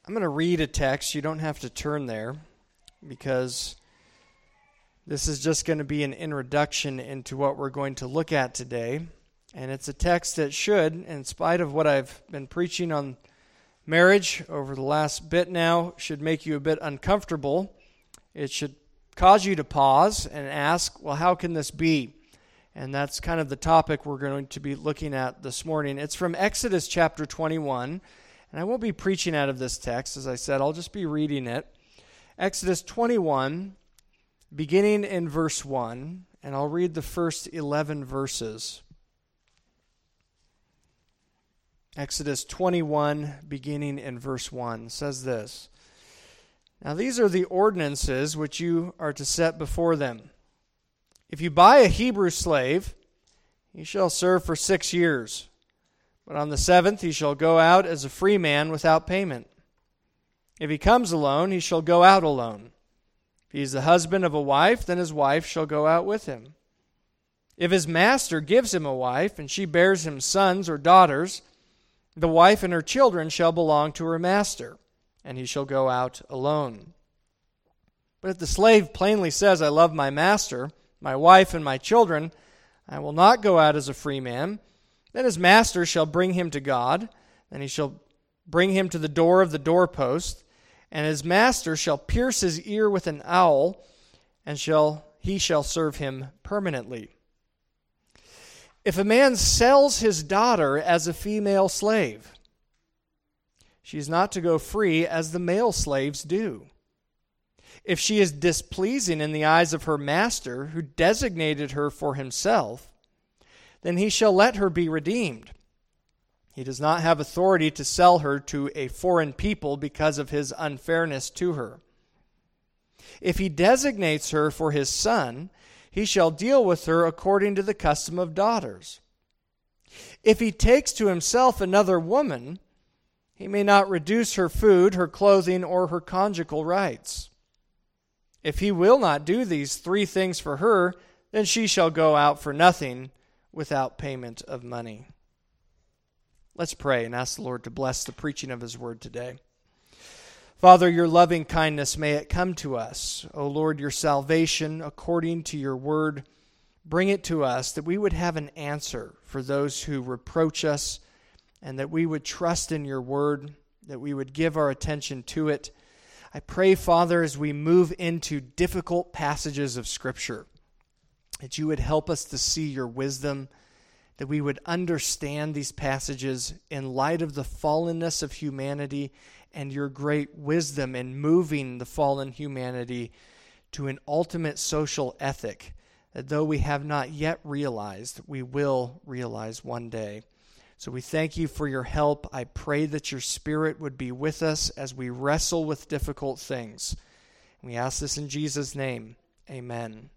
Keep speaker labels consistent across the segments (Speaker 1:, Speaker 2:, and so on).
Speaker 1: I'm going to read a text. You don't have to turn there because this is just going to be an introduction into what we're going to look at today. And it's a text that should, in spite of what I've been preaching on marriage over the last bit now, should make you a bit uncomfortable. It should cause you to pause and ask, well, how can this be? And that's kind of the topic we're going to be looking at this morning. It's from Exodus chapter 21. And I won't be preaching out of this text, as I said. I'll just be reading it. Exodus 21, beginning in verse 1, and I'll read the first 11 verses. Exodus 21, beginning in verse 1, says this. Now these are the ordinances which you are to set before them. If you buy a Hebrew slave, he shall serve for 6 years. But on the 7th he shall go out as a free man without payment. If he comes alone, he shall go out alone. If he is the husband of a wife, then his wife shall go out with him. If his master gives him a wife, and she bears him sons or daughters, the wife and her children shall belong to her master, and he shall go out alone. But if the slave plainly says, I love my master, my wife, and my children, I will not go out as a free man, then his master shall bring him to God, and he shall bring him to the door of the doorpost, and his master shall pierce his ear with an awl, and he shall serve him permanently. If a man sells his daughter as a female slave, she is not to go free as the male slaves do. If she is displeasing in the eyes of her master, who designated her for himself, then he shall let her be redeemed. He does not have authority to sell her to a foreign people because of his unfairness to her. If he designates her for his son, he shall deal with her according to the custom of daughters. If he takes to himself another woman, he may not reduce her food, her clothing, or her conjugal rights. If he will not do these 3 things for her, then she shall go out for nothing, without payment of money. Let's pray and ask the Lord to bless the preaching of His word today. Father, your loving kindness, may it come to us. O Lord, your salvation, according to your word, bring it to us, that we would have an answer for those who reproach us, and that we would trust in your word, that we would give our attention to it. I pray, Father, as we move into difficult passages of Scripture, that you would help us to see your wisdom, that we would understand these passages in light of the fallenness of humanity and your great wisdom in moving the fallen humanity to an ultimate social ethic that though we have not yet realized, we will realize one day. So we thank you for your help. I pray that your Spirit would be with us as we wrestle with difficult things. We ask this in Jesus' name. Amen.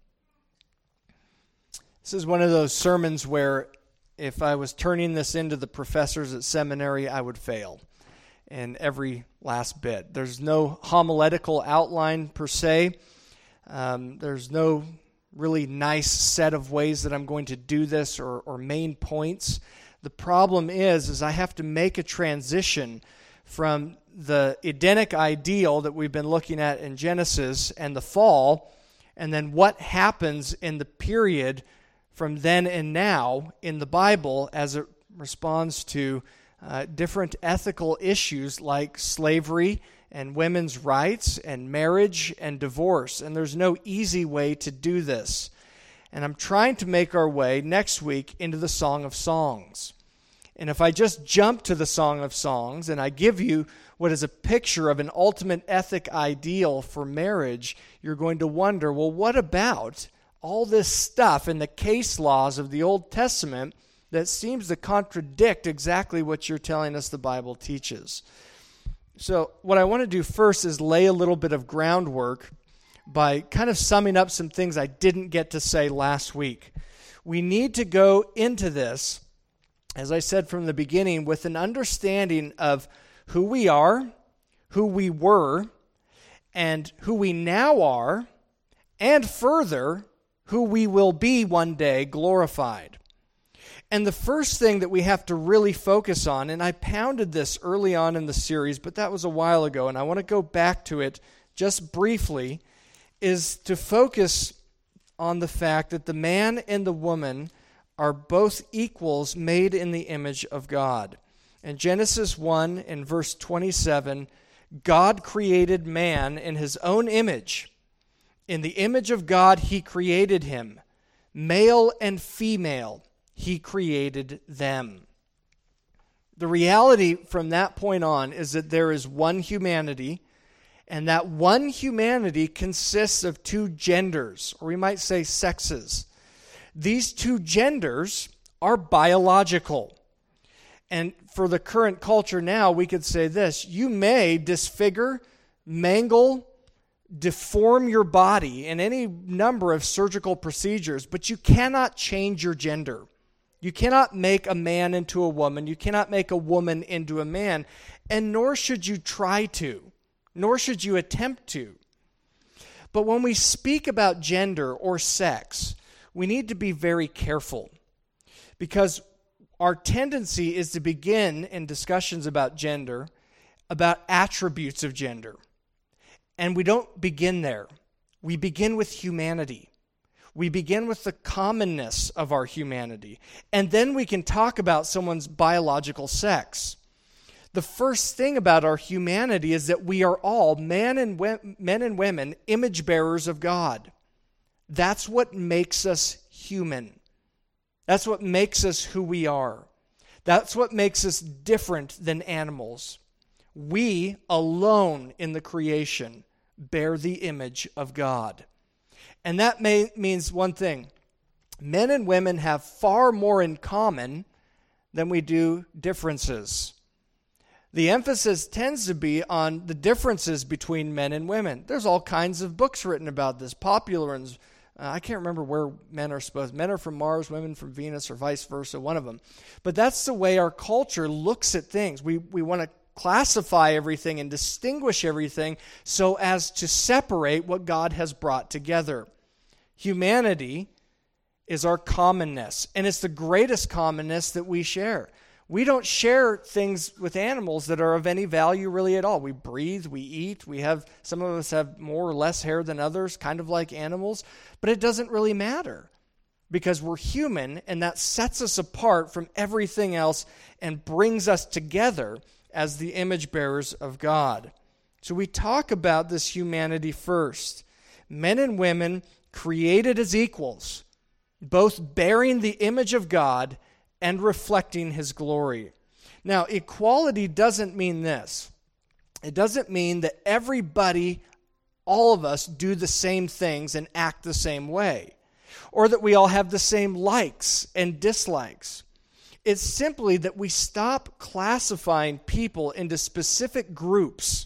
Speaker 1: This is one of those sermons where if I was turning this into the professors at seminary, I would fail in every last bit. There's no homiletical outline per se. There's no really nice set of ways that I'm going to do this or main points. The problem is I have to make a transition from the Edenic ideal that we've been looking at in Genesis and the fall, and then what happens in the period from then and now in the Bible as it responds to different ethical issues like slavery and women's rights and marriage and divorce. And there's no easy way to do this. And I'm trying to make our way next week into the Song of Songs. And if I just jump to the Song of Songs and I give you what is a picture of an ultimate ethic ideal for marriage, you're going to wonder, well, what about all this stuff in the case laws of the Old Testament that seems to contradict exactly what you're telling us the Bible teaches? So what I want to do first is lay a little bit of groundwork by kind of summing up some things I didn't get to say last week. We need to go into this, as I said from the beginning, with an understanding of who we are, who we were, and who we now are, and further, who we will be one day glorified. And the first thing that we have to really focus on, and I pounded this early on in the series, but that was a while ago, and I want to go back to it just briefly, is to focus on the fact that the man and the woman are both equals made in the image of God. In Genesis 1, in verse 27, God created man in his own image. In the image of God, he created him. Male and female, he created them. The reality from that point on is that there is one humanity, and that one humanity consists of two genders, or we might say sexes. These two genders are biological. And for the current culture now, we could say this: you may disfigure, mangle, deform your body in any number of surgical procedures, but you cannot change your gender. You cannot make a man into a woman. You cannot make a woman into a man, and nor should you try to, nor should you attempt to. But when we speak about gender or sex, we need to be very careful, because our tendency is to begin in discussions about gender, about attributes of gender. And we don't begin there. We begin with humanity. We begin with the commonness of our humanity. And then we can talk about someone's biological sex. The first thing about our humanity is that we are all, men and women, image bearers of God. That's what makes us human. That's what makes us who we are. That's what makes us different than animals. We alone in the creation bear the image of God. And that means one thing: men and women have far more in common than we do differences. The emphasis tends to be on the differences between men and women. There's all kinds of books written about this, popular ones. I can't remember where men are supposed. Men are from Mars, women from Venus, or vice versa, one of them. But that's the way our culture looks at things. We want to classify everything and distinguish everything so as to separate what God has brought together. Humanity is our commonness, and it's the greatest commonness that we share. We don't share things with animals that are of any value really at all. We breathe, we eat, some of us have more or less hair than others, kind of like animals, but it doesn't really matter because we're human, and that sets us apart from everything else and brings us together as the image bearers of God. So we talk about this humanity first. Men and women created as equals, both bearing the image of God and reflecting his glory. Now, equality doesn't mean this. It doesn't mean that everybody, all of us, do the same things and act the same way, or that we all have the same likes and dislikes. It's simply that we stop classifying people into specific groups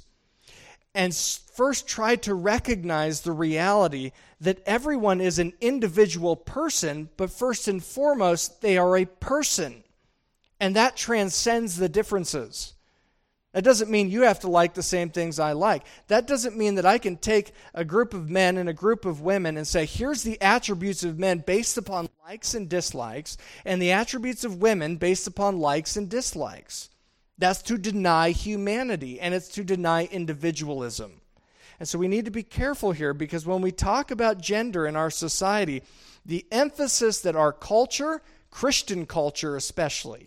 Speaker 1: and first try to recognize the reality that everyone is an individual person, but first and foremost, they are a person. And that transcends the differences. That doesn't mean you have to like the same things I like. That doesn't mean that I can take a group of men and a group of women and say, here's the attributes of men based upon likes and dislikes, and the attributes of women based upon likes and dislikes. That's to deny humanity, and it's to deny individualism. And so we need to be careful here, because when we talk about gender in our society, the emphasis that our culture, Christian culture especially,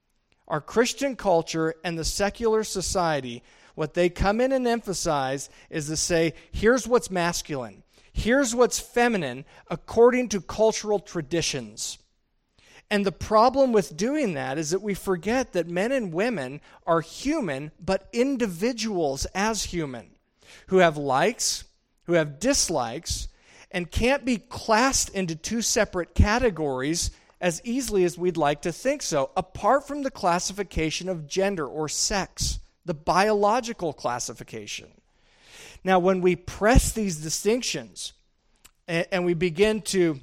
Speaker 1: our Christian culture and the secular society, what they come in and emphasize is to say, here's what's masculine, here's what's feminine according to cultural traditions. And the problem with doing that is that we forget that men and women are human, but individuals as human, who have likes, who have dislikes, and can't be classed into two separate categories as easily as we'd like to think so, apart from the classification of gender or sex, the biological classification. Now, when we press these distinctions and we begin to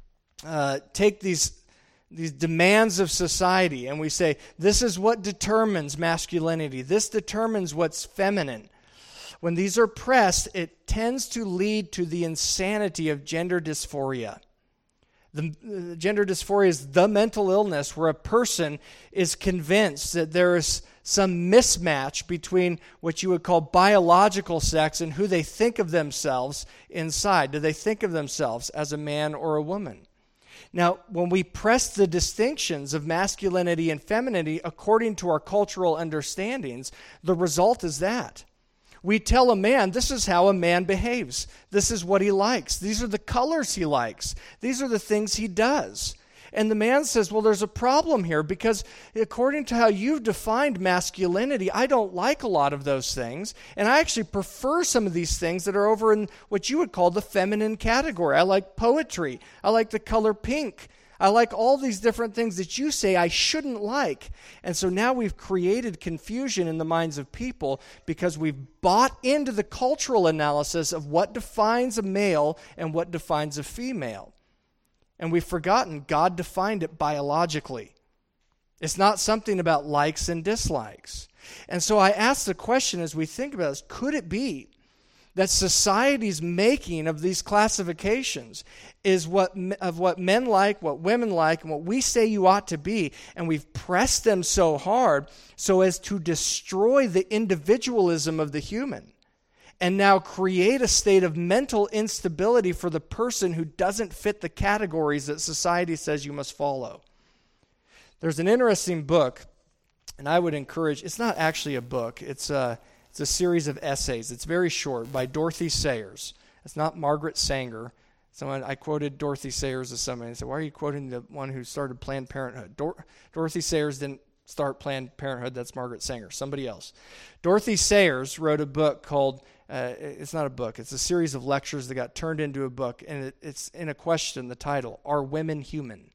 Speaker 1: take these demands of society, and we say, this is what determines masculinity, this determines what's feminine. When these are pressed, it tends to lead to the insanity of gender dysphoria. The gender dysphoria is the mental illness where a person is convinced that there is some mismatch between what you would call biological sex and who they think of themselves inside. Do they think of themselves as a man or a woman? Now, when we press the distinctions of masculinity and femininity according to our cultural understandings, the result is that. We tell a man, this is how a man behaves. This is what he likes. These are the colors he likes. These are the things he does. And the man says, well, there's a problem here because according to how you've defined masculinity, I don't like a lot of those things. And I actually prefer some of these things that are over in what you would call the feminine category. I like poetry. I like the color pink. I like all these different things that you say I shouldn't like. And so now we've created confusion in the minds of people because we've bought into the cultural analysis of what defines a male and what defines a female. And we've forgotten God defined it biologically. It's not something about likes and dislikes. And so I ask the question as we think about this, could it be that society's making of these classifications is what men like, what women like, and what we say you ought to be, and we've pressed them so hard so as to destroy the individualism of the human and now create a state of mental instability for the person who doesn't fit the categories that society says you must follow. There's an interesting book, and I would encourage, it's not actually a book, it's a series of essays. It's very short, by Dorothy Sayers. It's not Margaret Sanger. I quoted Dorothy Sayers as somebody. I said, why are you quoting the one who started Planned Parenthood? Dorothy Sayers didn't start Planned Parenthood. That's Margaret Sanger, somebody else. Dorothy Sayers wrote a book called, it's not a book, it's a series of lectures that got turned into a book, and it's in a question, the title, Are Women Human?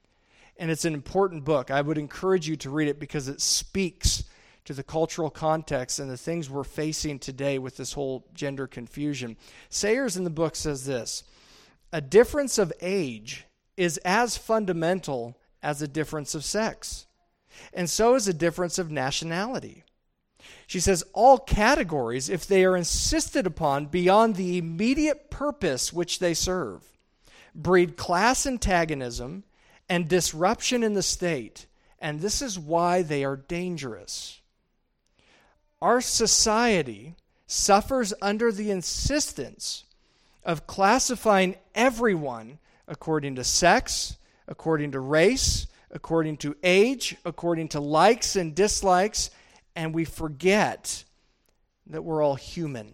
Speaker 1: And it's an important book. I would encourage you to read it because it speaks to the cultural context and the things we're facing today with this whole gender confusion. Sayers in the book says this, a difference of age is as fundamental as a difference of sex, and so is a difference of nationality. She says, all categories, if they are insisted upon beyond the immediate purpose which they serve, breed class antagonism and disruption in the state, and this is why they are dangerous. Our society suffers under the insistence of classifying everyone according to sex, according to race, according to age, according to likes and dislikes, and we forget that we're all human.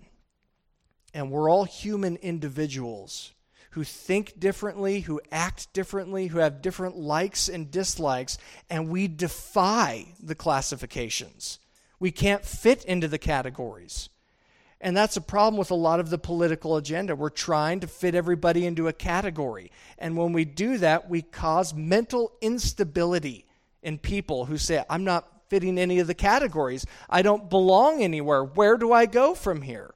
Speaker 1: And we're all human individuals who think differently, who act differently, who have different likes and dislikes, and we defy the classifications. We can't fit into the categories. And that's a problem with a lot of the political agenda. We're trying to fit everybody into a category. And when we do that, we cause mental instability in people who say, I'm not fitting any of the categories. I don't belong anywhere. Where do I go from here?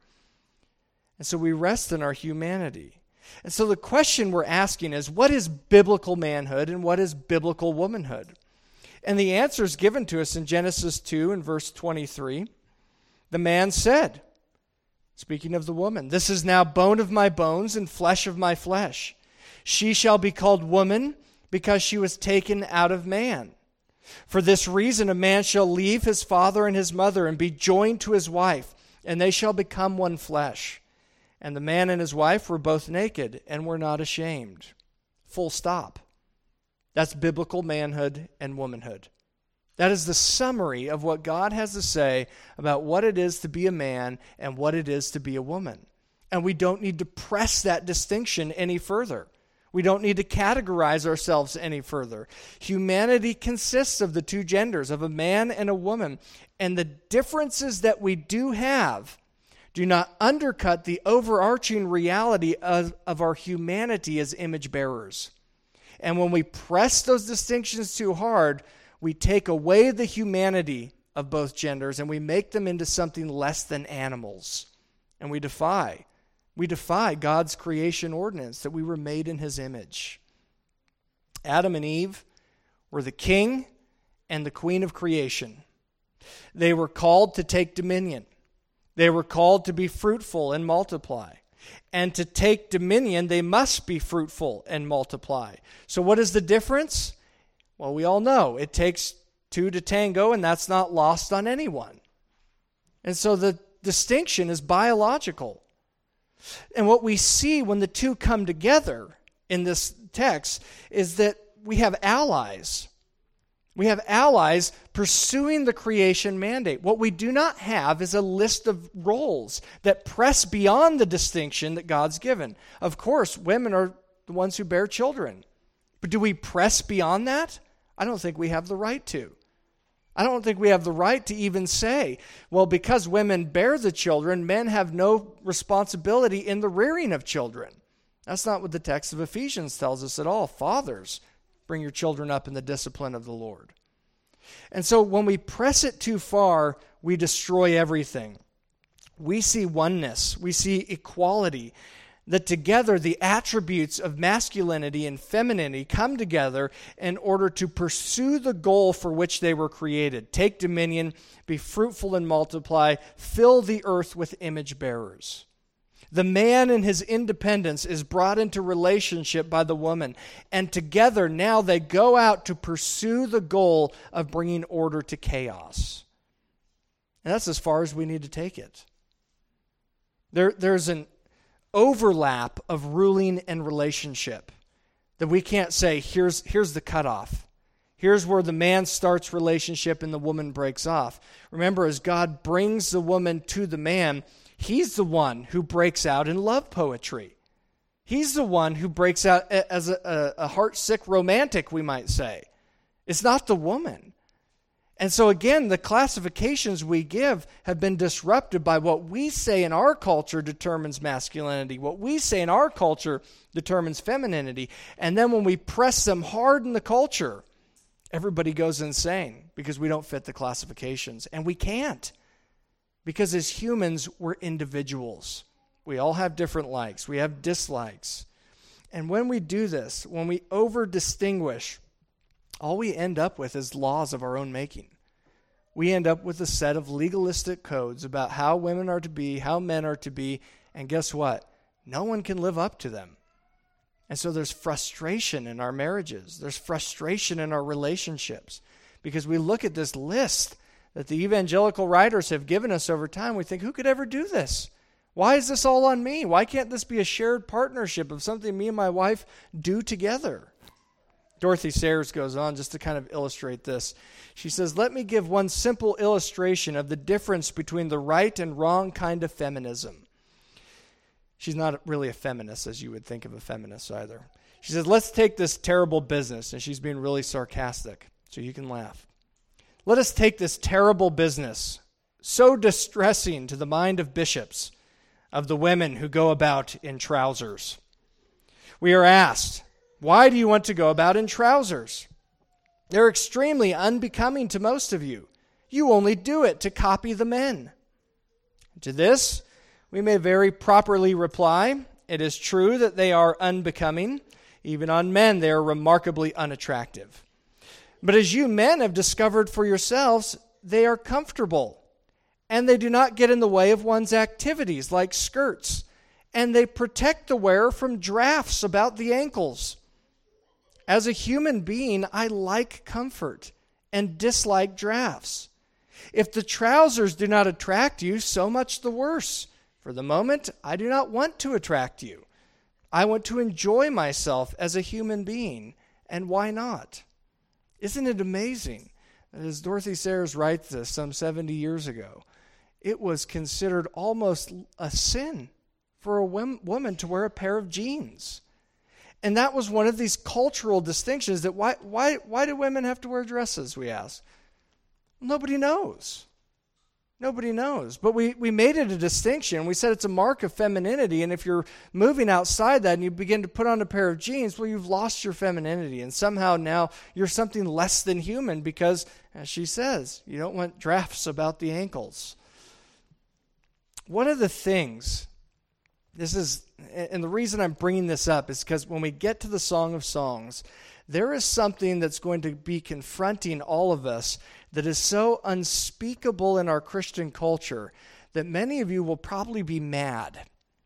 Speaker 1: And so we rest in our humanity. And so the question we're asking is, what is biblical manhood and what is biblical womanhood? And the answer is given to us in Genesis 2 and verse 23. The man said, speaking of the woman, this is now bone of my bones and flesh of my flesh. She shall be called woman because she was taken out of man. For this reason a man shall leave his father and his mother and be joined to his wife, and they shall become one flesh. And the man and his wife were both naked and were not ashamed. Full stop. That's biblical manhood and womanhood. That is the summary of what God has to say about what it is to be a man and what it is to be a woman. And we don't need to press that distinction any further. We don't need to categorize ourselves any further. Humanity consists of the two genders, of a man and a woman. And the differences that we do have do not undercut the overarching reality of our humanity as image bearers. And when we press those distinctions too hard, we take away the humanity of both genders and we make them into something less than animals. And we defy God's creation ordinance that we were made in his image. Adam and Eve were the king and the queen of creation. They were called to take dominion. They were called to be fruitful and multiply. And to take dominion, they must be fruitful and multiply. So what is the difference? Well, we all know it takes two to tango, and that's not lost on anyone. And so the distinction is biological. And what we see when the two come together in this text is that we have allies. We have allies pursuing the creation mandate. What we do not have is a list of roles that press beyond the distinction that God's given. Of course, women are the ones who bear children. But do we press beyond that? I don't think we have the right to. I don't think we have the right to even say, well, because women bear the children, men have no responsibility in the rearing of children. That's not what the text of Ephesians tells us at all. Fathers, bring your children up in the discipline of the Lord. And so when we press it too far, we destroy everything. We see oneness. We see equality. That together the attributes of masculinity and femininity come together in order to pursue the goal for which they were created. Take dominion, be fruitful and multiply, fill the earth with image bearers. The man in his independence is brought into relationship by the woman, and together now they go out to pursue the goal of bringing order to chaos. And that's as far as we need to take it. There's an overlap of ruling and relationship that we can't say, here's the cutoff. Here's where the man starts relationship and the woman breaks off. Remember, as God brings the woman to the man, he's the one who breaks out in love poetry. He's the one who breaks out as a heart-sick romantic, we might say. It's not the woman. And so again, the classifications we give have been disrupted by what we say in our culture determines masculinity. What we say in our culture determines femininity. And then when we press them hard in the culture, everybody goes insane because we don't fit the classifications. And we can't. Because as humans, we're individuals. We all have different likes. We have dislikes. And when we do this, when we over-distinguish, all we end up with is laws of our own making. We end up with a set of legalistic codes about how women are to be, how men are to be, and guess what? No one can live up to them. And so there's frustration in our marriages. There's frustration in our relationships because we look at this list that the evangelical writers have given us over time. We think, who could ever do this? Why is this all on me? Why can't this be a shared partnership of something me and my wife do together? Dorothy Sayers goes on just to kind of illustrate this. She says, let me give one simple illustration of the difference between the right and wrong kind of feminism. She's not really a feminist as you would think of a feminist either. She says, let's take this terrible business, and she's being really sarcastic, so you can laugh. Let us take this terrible business, so distressing to the mind of bishops, of the women who go about in trousers. We are asked, why do you want to go about in trousers? They're extremely unbecoming to most of you. You only do it to copy the men. To this, we may very properly reply, it is true that they are unbecoming. Even on men, they are remarkably unattractive. But as you men have discovered for yourselves, they are comfortable, and they do not get in the way of one's activities like skirts, and they protect the wearer from drafts about the ankles. As a human being, I like comfort and dislike drafts. If the trousers do not attract you, so much the worse. For the moment, I do not want to attract you. I want to enjoy myself as a human being, and why not? Isn't it amazing that as Dorothy Sayers writes this some 70 years ago, it was considered almost a sin for a woman to wear a pair of jeans. And that was one of these cultural distinctions that why do women have to wear dresses, we ask? Nobody knows. Nobody knows. But we made it a distinction. We said it's a mark of femininity, and if you're moving outside that and you begin to put on a pair of jeans, well, you've lost your femininity, and somehow now you're something less than human because, as she says, you don't want drafts about the ankles. One of the things, and the reason I'm bringing this up is because when we get to the Song of Songs, there is something that's going to be confronting all of us that is so unspeakable in our Christian culture that many of you will probably be mad.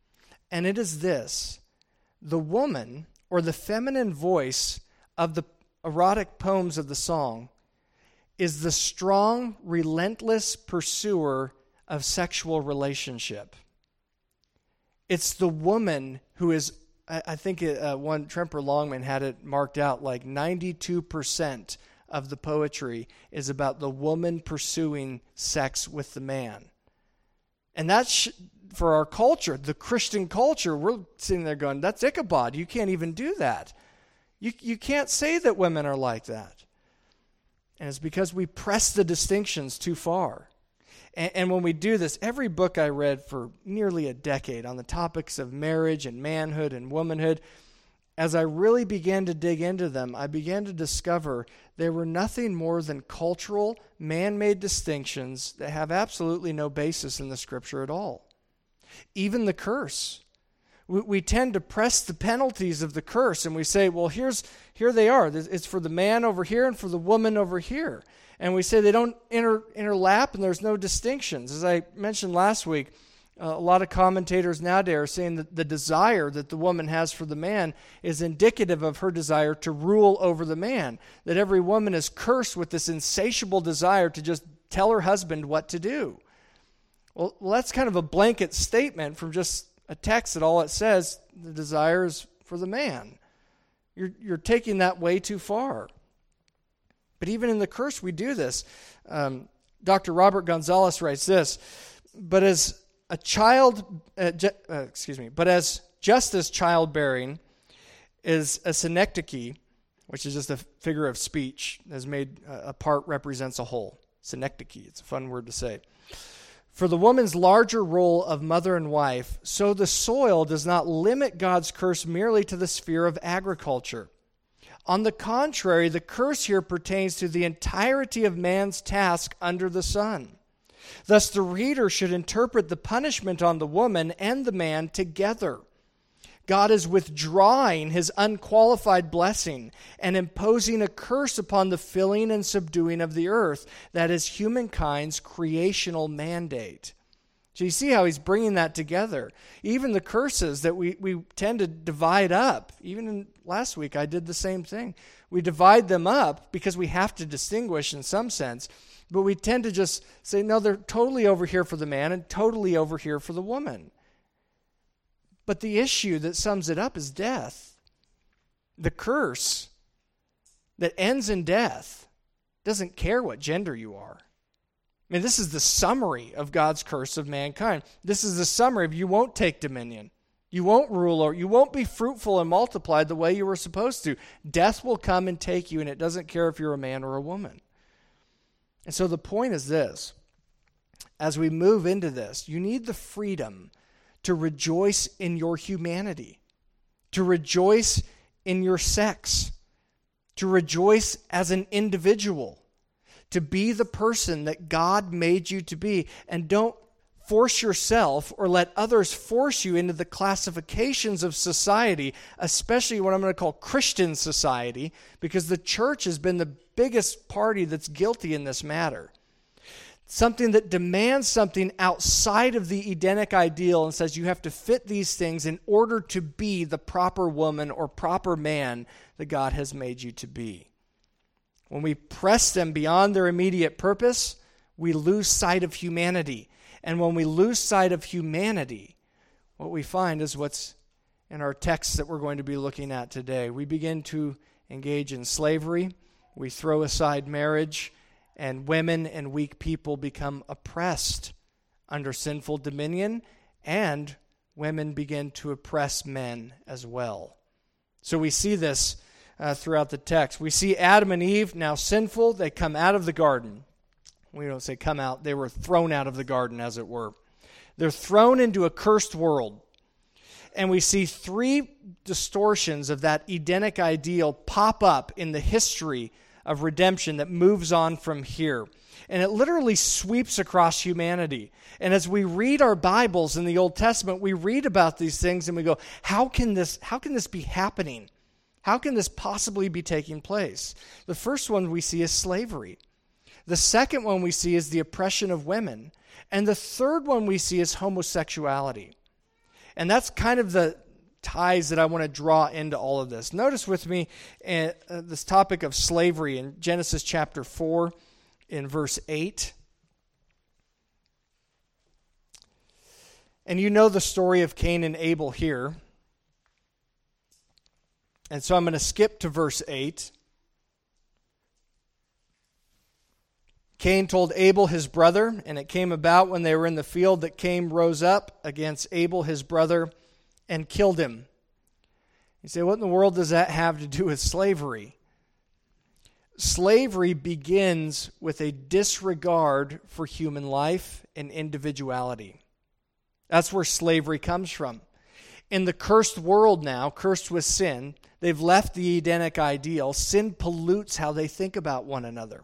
Speaker 1: and it is this: the woman, or the feminine voice of the erotic poems of the song, is the strong, relentless pursuer of sexual relationship. It's the woman who is, I think one Tremper Longman had it marked out like 92% of the poetry is about the woman pursuing sex with the man. And that's, for our culture, the Christian culture, we're sitting there going, that's Ichabod. You can't even do that. You can't say that women are like that. And it's because we press the distinctions too far. And when we do this, every book I read for nearly a decade on the topics of marriage and manhood and womanhood, as I really began to dig into them, I began to discover they were nothing more than cultural, man-made distinctions that have absolutely no basis in the Scripture at all. Even the curse. We tend to press the penalties of the curse, and we say, well, here they are. It's for the man over here and for the woman over here. And we say they don't interlap and there's no distinctions. As I mentioned last week, a lot of commentators nowadays are saying that the desire that the woman has for the man is indicative of her desire to rule over the man. That every woman is cursed with this insatiable desire to just tell her husband what to do. Well, that's kind of a blanket statement from just a text that all it says, the desire is for the man. You're taking that way too far. But even in the curse, we do this. Dr. Robert Gonzalez writes this: but as just as childbearing is a synecdoche, which is just a figure of speech, as made a part represents a whole. Synecdoche, it's a fun word to say. For the woman's larger role of mother and wife, so the soil does not limit God's curse merely to the sphere of agriculture. On the contrary, the curse here pertains to the entirety of man's task under the sun. Thus, the reader should interpret the punishment on the woman and the man together. God is withdrawing his unqualified blessing and imposing a curse upon the filling and subduing of the earth. That is humankind's creational mandate. So you see how he's bringing that together. Even the curses that we tend to divide up. Even last week I did the same thing. We divide them up because we have to distinguish in some sense. But we tend to just say, no, they're totally over here for the man and totally over here for the woman. But the issue that sums it up is death. The curse that ends in death doesn't care what gender you are. I mean, this is the summary of God's curse of mankind. This is the summary of you won't take dominion. You won't rule, or you won't be fruitful and multiplied the way you were supposed to. Death will come and take you, and it doesn't care if you're a man or a woman. And so the point is this. As we move into this, you need the freedom to rejoice in your humanity, to rejoice in your sex, to rejoice as an individual, to be the person that God made you to be. And don't force yourself or let others force you into the classifications of society, especially what I'm going to call Christian society, because the church has been the biggest party that's guilty in this matter. Something that demands something outside of the Edenic ideal and says you have to fit these things in order to be the proper woman or proper man that God has made you to be. When we press them beyond their immediate purpose, we lose sight of humanity. And when we lose sight of humanity, what we find is what's in our texts that we're going to be looking at today. We begin to engage in slavery. We throw aside marriage. And women and weak people become oppressed under sinful dominion, and women begin to oppress men as well. So we see this throughout the text. We see Adam and Eve now sinful. They come out of the garden. We don't say come out. They were thrown out of the garden, as it were. They're thrown into a cursed world. And we see three distortions of that Edenic ideal pop up in the history of redemption that moves on from here. And it literally sweeps across humanity. And as we read our Bibles in the Old Testament, we read about these things and we go, how can this be happening? How can this possibly be taking place? The first one we see is slavery. The second one we see is the oppression of women. And the third one we see is homosexuality. And that's kind of the ties that I want to draw into all of this. Notice with me this topic of slavery in Genesis chapter 4 in verse 8. And you know the story of Cain and Abel here. And so I'm going to skip to verse 8. Cain told Abel his brother, and it came about when they were in the field that Cain rose up against Abel his brother and killed him. You say, what in the world does that have to do with slavery? Slavery begins with a disregard for human life and individuality. That's where slavery comes from. In the cursed world now, cursed with sin, they've left the Edenic ideal. Sin pollutes how they think about one another.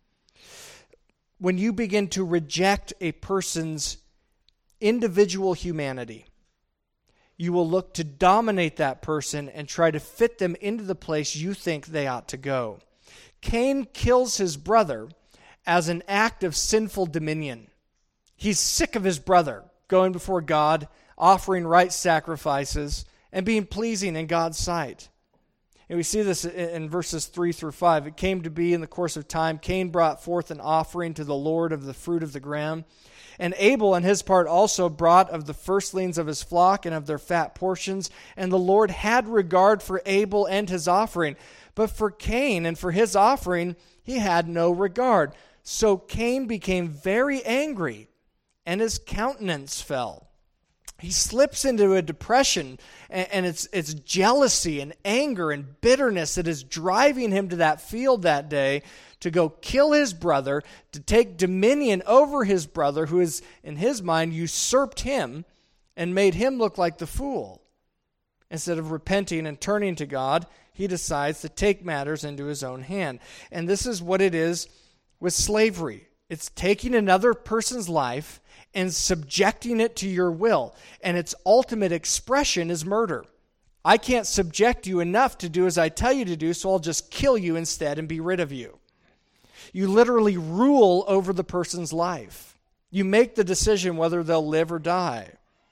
Speaker 1: When you begin to reject a person's individual humanity, you will look to dominate that person and try to fit them into the place you think they ought to go. Cain kills his brother as an act of sinful dominion. He's sick of his brother going before God, offering right sacrifices, and being pleasing in God's sight. And we see this in verses 3 through 5. It came to be in the course of time, Cain brought forth an offering to the Lord of the fruit of the ground. And Abel on his part also brought of the firstlings of his flock and of their fat portions. And the Lord had regard for Abel and his offering. But for Cain and for his offering, he had no regard. So Cain became very angry, and his countenance fell. He slips into a depression, and it's jealousy and anger and bitterness that is driving him to that field that day to go kill his brother, to take dominion over his brother, who is, in his mind, usurped him and made him look like the fool. Instead of repenting and turning to God, he decides to take matters into his own hand. And this is what it is with slavery. It's taking another person's life and subjecting it to your will. And its ultimate expression is murder. I can't subject you enough to do as I tell you to do, so I'll just kill you instead and be rid of you. You literally rule over the person's life. You make the decision whether they'll live or die.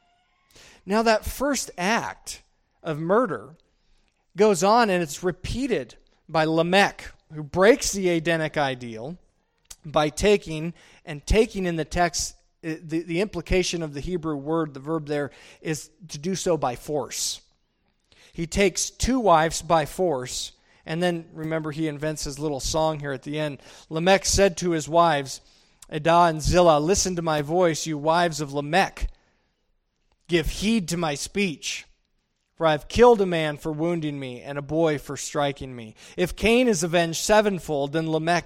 Speaker 1: Now that first act of murder goes on, and it's repeated by Lamech, who breaks the Edenic ideal by taking in the text. The implication of the Hebrew word, the verb there, is to do so by force. He takes 2 wives by force, and then, remember, he invents his little song here at the end. Lamech said to his wives, Adah and Zillah, listen to my voice, you wives of Lamech. Give heed to my speech. For I have killed a man for wounding me, and a boy for striking me. If Cain is avenged 7-fold, then Lamech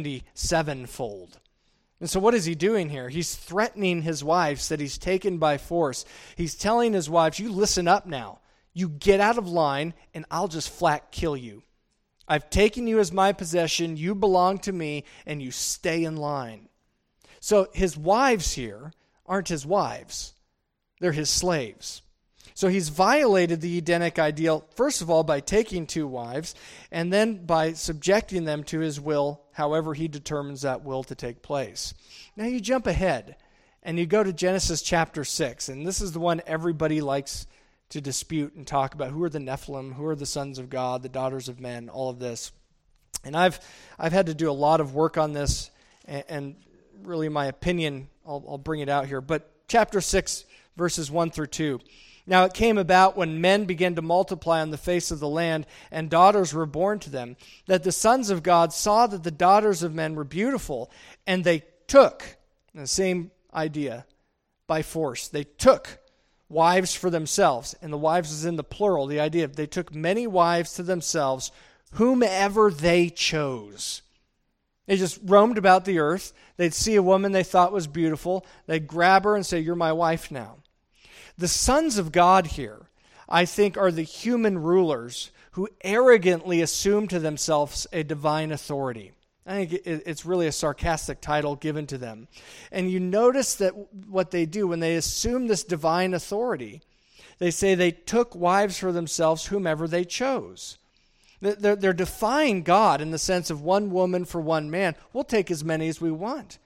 Speaker 1: 77-fold. And so what is he doing here? He's threatening his wives that he's taken by force. He's telling his wives, you listen up now. You get out of line, and I'll just flat kill you. I've taken you as my possession. You belong to me, and you stay in line. So his wives here aren't his wives. They're his slaves. So he's violated the Edenic ideal, first of all, by taking 2 wives, and then by subjecting them to his will, however he determines that will to take place. Now you jump ahead, and you go to Genesis chapter 6, and this is the one everybody likes to dispute and talk about. Who are the Nephilim? Who are the sons of God, the daughters of men, all of this. And I've had to do a lot of work on this, and really my opinion, I'll bring it out here. But chapter 6, verses 1 through 2. Now it came about when men began to multiply on the face of the land, and daughters were born to them, that the sons of God saw that the daughters of men were beautiful, and they took, the same idea, by force. They took wives for themselves, and the wives is in the plural, the idea of they took many wives to themselves, whomever they chose. They just roamed about the earth. They'd see a woman they thought was beautiful. They'd grab her and say, you're my wife now. The sons of God here, I think, are the human rulers who arrogantly assume to themselves a divine authority. I think it's really a sarcastic title given to them. And you notice that what they do when they assume this divine authority, they say they took wives for themselves whomever they chose. They're defying God in the sense of one woman for one man. We'll take as many as we want.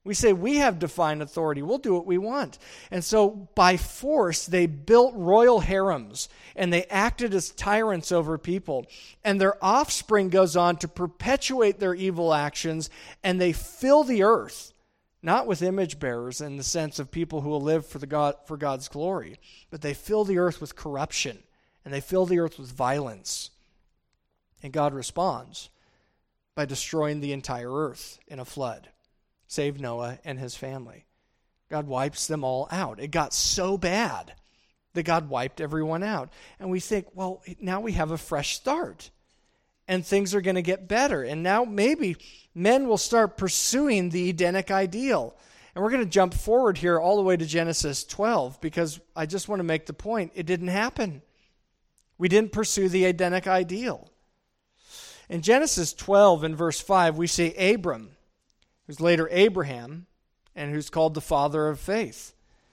Speaker 1: We say we have divine authority. We'll do what we want. And so by force, they built royal harems and they acted as tyrants over people. And their offspring goes on to perpetuate their evil actions, and they fill the earth, not with image bearers in the sense of people who will live for God's glory, but they fill the earth with corruption and they fill the earth with violence. And God responds by destroying the entire earth in a flood. Save Noah and his family. God wipes them all out. It got so bad that God wiped everyone out. And we think, well, now we have a fresh start. And things are going to get better. And now maybe men will start pursuing the Edenic ideal. And we're going to jump forward here all the way to Genesis 12, because I just want to make the point, it didn't happen. We didn't pursue the Edenic ideal. In Genesis 12 and verse 5, we see Abram, who's later Abraham, and who's called the father of faith.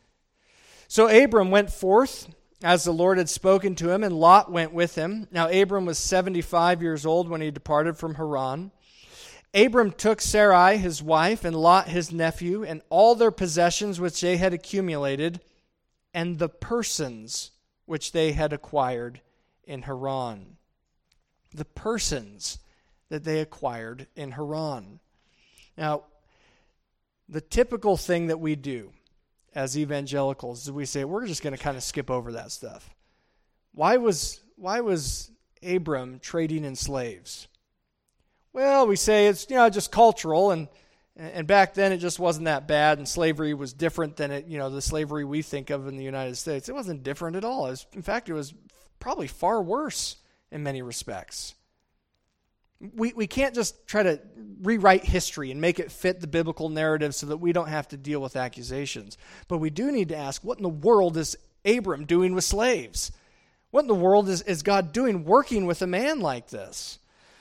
Speaker 1: So Abram went forth as the Lord had spoken to him, and Lot went with him. Now Abram was 75 years old when he departed from Haran. Abram took Sarai his wife, and Lot his nephew, and all their possessions which they had accumulated, and the persons which they had acquired in Haran. The persons that they acquired in Haran. Now, the typical thing that we do as evangelicals is we say, we're just going to kind of skip over that stuff. Why was Abram trading in slaves? Well, we say it's just cultural, and back then it just wasn't that bad, and slavery was different than the slavery we think of in the United States. It wasn't different at all. In fact, it was probably far worse in many respects. We can't just try to rewrite history and make it fit the biblical narrative so that we don't have to deal with accusations. But we do need to ask, what in the world is Abram doing with slaves? What in the world is God doing working with a man like this?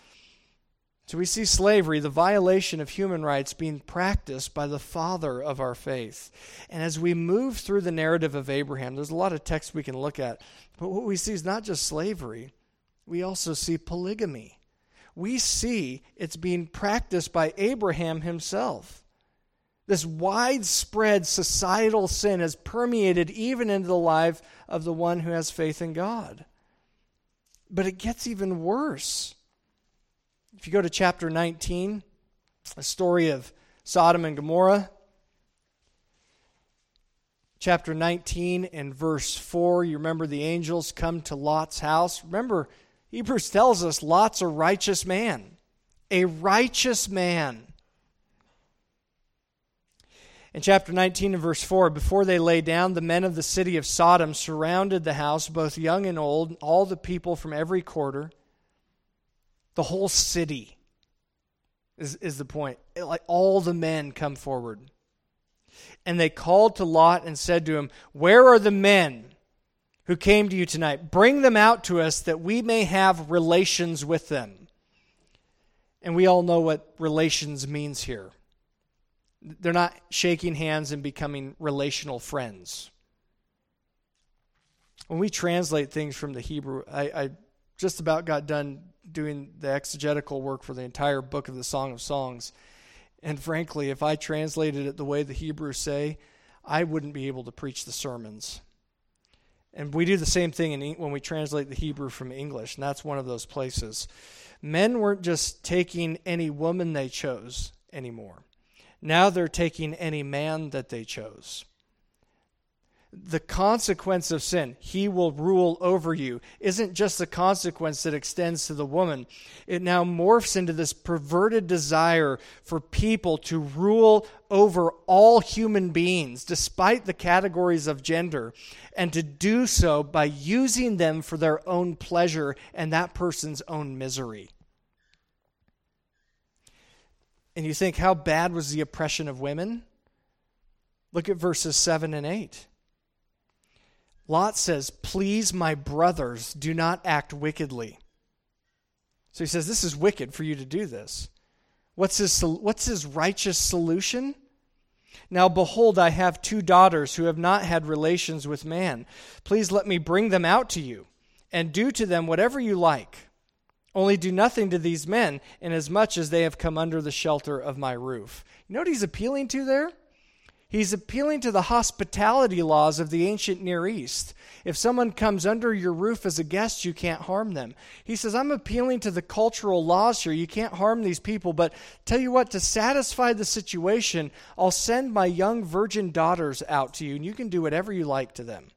Speaker 1: So we see slavery, the violation of human rights, being practiced by the father of our faith. And as we move through the narrative of Abraham, there's a lot of text we can look at. But what we see is not just slavery. We also see polygamy. We see it's being practiced by Abraham himself. This widespread societal sin has permeated even into the life of the one who has faith in God. But it gets even worse. If you go to chapter 19, a story of Sodom and Gomorrah, chapter 19 and verse 4, you remember the angels come to Lot's house. Remember, Hebrews tells us Lot's a righteous man. A righteous man. In chapter 19 and verse 4, before they lay down, the men of the city of Sodom surrounded the house, both young and old, all the people from every quarter. The whole city is the point. Like all the men come forward. And they called to Lot and said to him, "Where are the men who came to you tonight? Bring them out to us that we may have relations with them." And we all know what relations means here. They're not shaking hands and becoming relational friends. When we translate things from the Hebrew, I just about got done doing the exegetical work for the entire book of the Song of Songs. And frankly, if I translated it the way the Hebrews say, I wouldn't be able to preach the sermons. And we do the same thing when we translate the Hebrew from English, and that's one of those places. Men weren't just taking any woman they chose anymore. Now they're taking any man that they chose. The consequence of sin, he will rule over you, isn't just a consequence that extends to the woman. It now morphs into this perverted desire for people to rule over all human beings, despite the categories of gender, and to do so by using them for their own pleasure and that person's own misery. And you think, how bad was the oppression of women? Look at verses 7 and 8. Lot says, "Please, my brothers, do not act wickedly." So he says, this is wicked for you to do this. What's his righteous solution? "Now behold, I have 2 daughters who have not had relations with man. Please let me bring them out to you, and do to them whatever you like. Only do nothing to these men, inasmuch as they have come under the shelter of my roof. You know what he's appealing to there? He's appealing to the hospitality laws of the ancient Near East. If someone comes under your roof as a guest, you can't harm them. He says, I'm appealing to the cultural laws here. You can't harm these people. But tell you what, to satisfy the situation, I'll send my young virgin daughters out to you, and you can do whatever you like to them.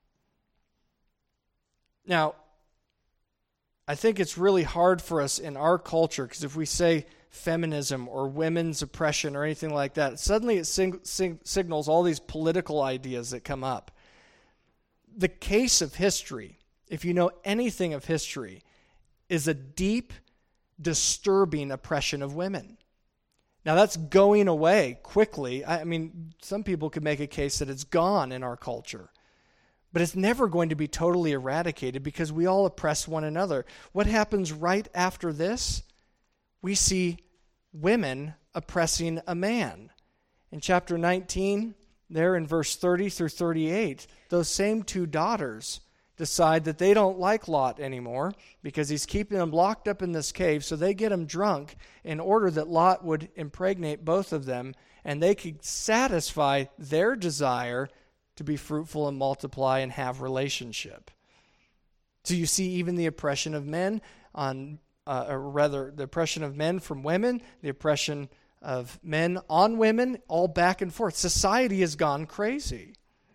Speaker 1: Now, I think it's really hard for us in our culture, because if we say feminism or women's oppression or anything like that, suddenly it signals all these political ideas that come up. The case of history, if you know anything of history, is a deep, disturbing oppression of women. Now that's going away quickly. I mean, some people could make a case that it's gone in our culture. But it's never going to be totally eradicated because we all oppress one another. What happens right after this? We see women oppressing a man. In chapter 19, there in verse 30 through 38, those same two daughters decide that they don't like Lot anymore because he's keeping them locked up in this cave, so they get him drunk in order that Lot would impregnate both of them and they could satisfy their desire to be fruitful and multiply and have relationship. So you see even the oppression of men the oppression of men from women, the oppression of men on women, all back and forth. Society has gone crazy.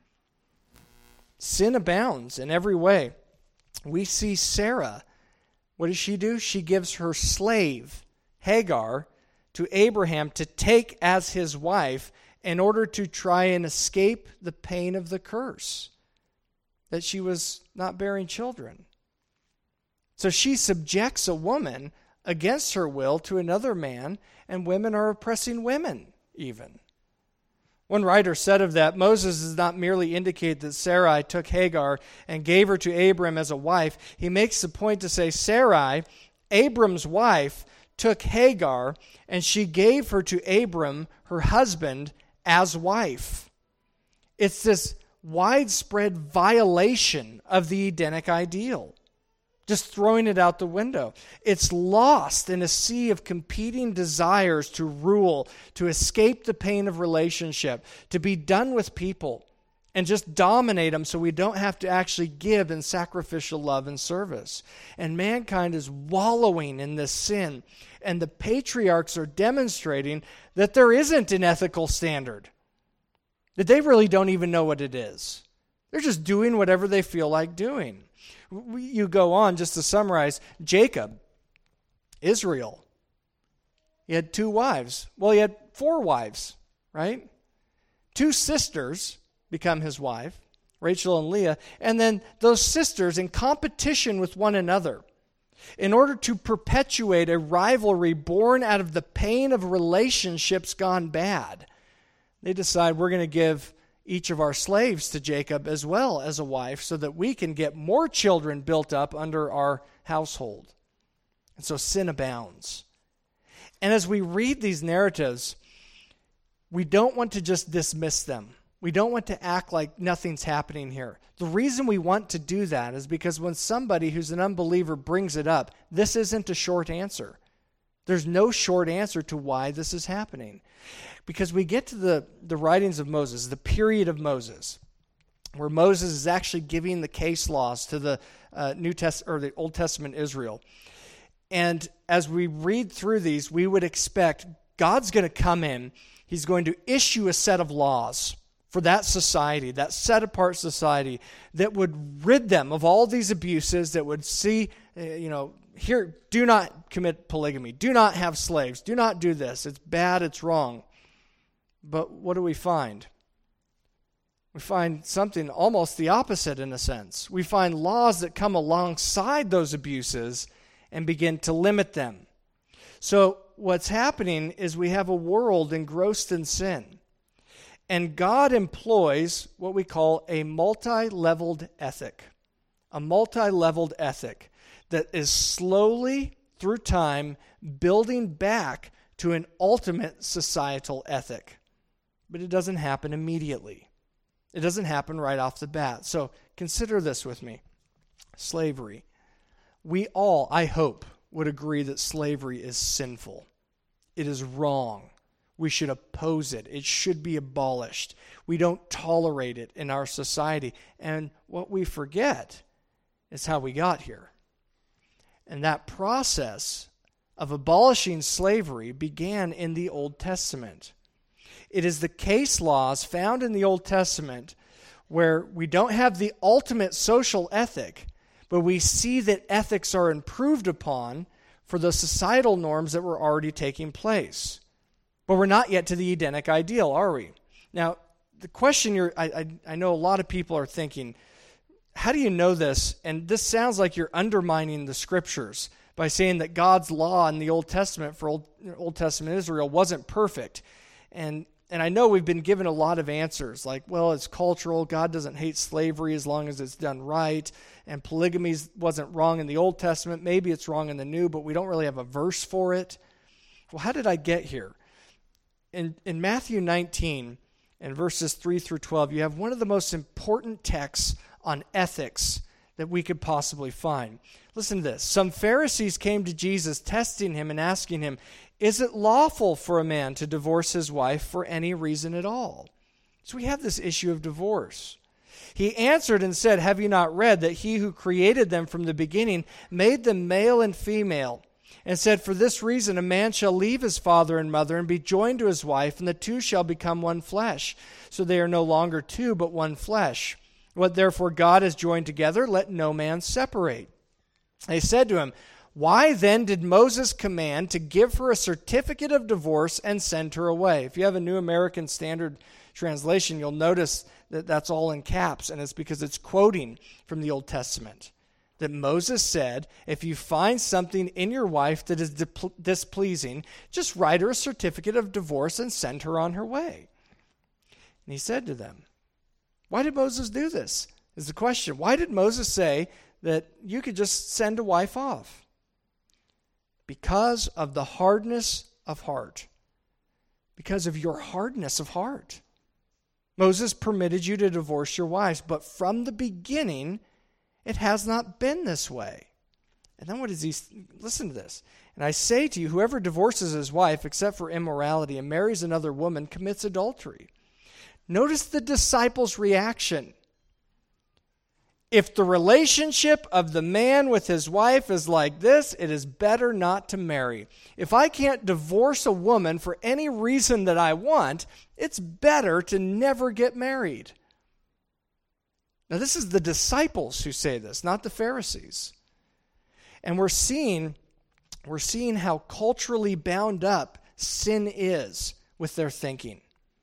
Speaker 1: Sin abounds in every way. We see Sarah. What does she do? She gives her slave, Hagar, to Abraham to take as his wife in order to try and escape the pain of the curse, that she was not bearing children. So she subjects a woman against her will to another man, and women are oppressing women even. One writer said of that, Moses does not merely indicate that Sarai took Hagar and gave her to Abram as a wife. He makes the point to say Sarai, Abram's wife, took Hagar, and she gave her to Abram, her husband, as wife. It's this widespread violation of the Edenic ideal. Just throwing it out the window. It's lost in a sea of competing desires to rule, to escape the pain of relationship, to be done with people, and just dominate them so we don't have to actually give in sacrificial love and service. And mankind is wallowing in this sin. And the patriarchs are demonstrating that there isn't an ethical standard, that they really don't even know what it is. They're just doing whatever they feel like doing. You go on, just to summarize, Jacob, Israel, he had 2 wives. Well, he had 4 wives, right? 2 sisters become his wife, Rachel and Leah, and then those sisters in competition with one another, in order to perpetuate a rivalry born out of the pain of relationships gone bad, they decide we're going to give each of our slaves to Jacob as well as a wife so that we can get more children built up under our household. And so sin abounds. And as we read these narratives, we don't want to just dismiss them. We don't want to act like nothing's happening here. The reason we want to do that is because when somebody who's an unbeliever brings it up, this isn't a short answer. There's no short answer to why this is happening. Because we get to the writings of Moses, the period of Moses, where Moses is actually giving the case laws to the the Old Testament Israel. And as we read through these, we would expect God's going to come in. He's going to issue a set of laws for that society, that set-apart society, that would rid them of all these abuses, that would see, here, do not commit polygamy, do not have slaves, do not do this. It's bad, it's wrong. But what do we find? We find something almost the opposite in a sense. We find laws that come alongside those abuses and begin to limit them. So what's happening is we have a world engrossed in sin. And God employs what we call a multi-leveled ethic. A multi-leveled ethic that is slowly, through time, building back to an ultimate societal ethic. But it doesn't happen immediately. It doesn't happen right off the bat. So consider this with me. Slavery. We all, I hope, would agree that slavery is sinful. It is wrong. We should oppose it. It should be abolished. We don't tolerate it in our society. And what we forget is how we got here. And that process of abolishing slavery began in the Old Testament. It is the case laws found in the Old Testament where we don't have the ultimate social ethic, but we see that ethics are improved upon for the societal norms that were already taking place. But we're not yet to the Edenic ideal, are we? Now, the question I know a lot of people are thinking, how do you know this? And this sounds like you're undermining the Scriptures by saying that God's law in the Old Testament for Old Testament Israel wasn't perfect. And I know we've been given a lot of answers, like, well, it's cultural. God doesn't hate slavery as long as it's done right. And polygamy wasn't wrong in the Old Testament. Maybe it's wrong in the New, but we don't really have a verse for it. Well, how did I get here? In Matthew 19, and verses 3 through 12, you have one of the most important texts on ethics that we could possibly find. Listen to this. Some Pharisees came to Jesus, testing him and asking him, "Is it lawful for a man to divorce his wife for any reason at all?" So we have this issue of divorce. He answered and said, "Have you not read that he who created them from the beginning made them male and female, and said, for this reason a man shall leave his father and mother and be joined to his wife, and the two shall become one flesh. So they are no longer two, but one flesh. What therefore God has joined together, let no man separate." They said to him, "Why then did Moses command to give her a certificate of divorce and send her away?" If you have a New American Standard Translation, you'll notice that that's all in caps, and it's because it's quoting from the Old Testament. That Moses said, if you find something in your wife that is displeasing, just write her a certificate of divorce and send her on her way. And he said to them, why did Moses do this? Is the question. Why did Moses say that you could just send a wife off? Because of the hardness of heart. Because of your hardness of heart. Moses permitted you to divorce your wives, but from the beginning, it has not been this way. And then what does he, listen to this. And I say to you, whoever divorces his wife except for immorality and marries another woman commits adultery. Notice the disciples' reaction. If the relationship of the man with his wife is like this, it is better not to marry. If I can't divorce a woman for any reason that I want, it's better to never get married. Now, this is the disciples who say this, not the Pharisees. And we're seeing how culturally bound up sin is with their thinking.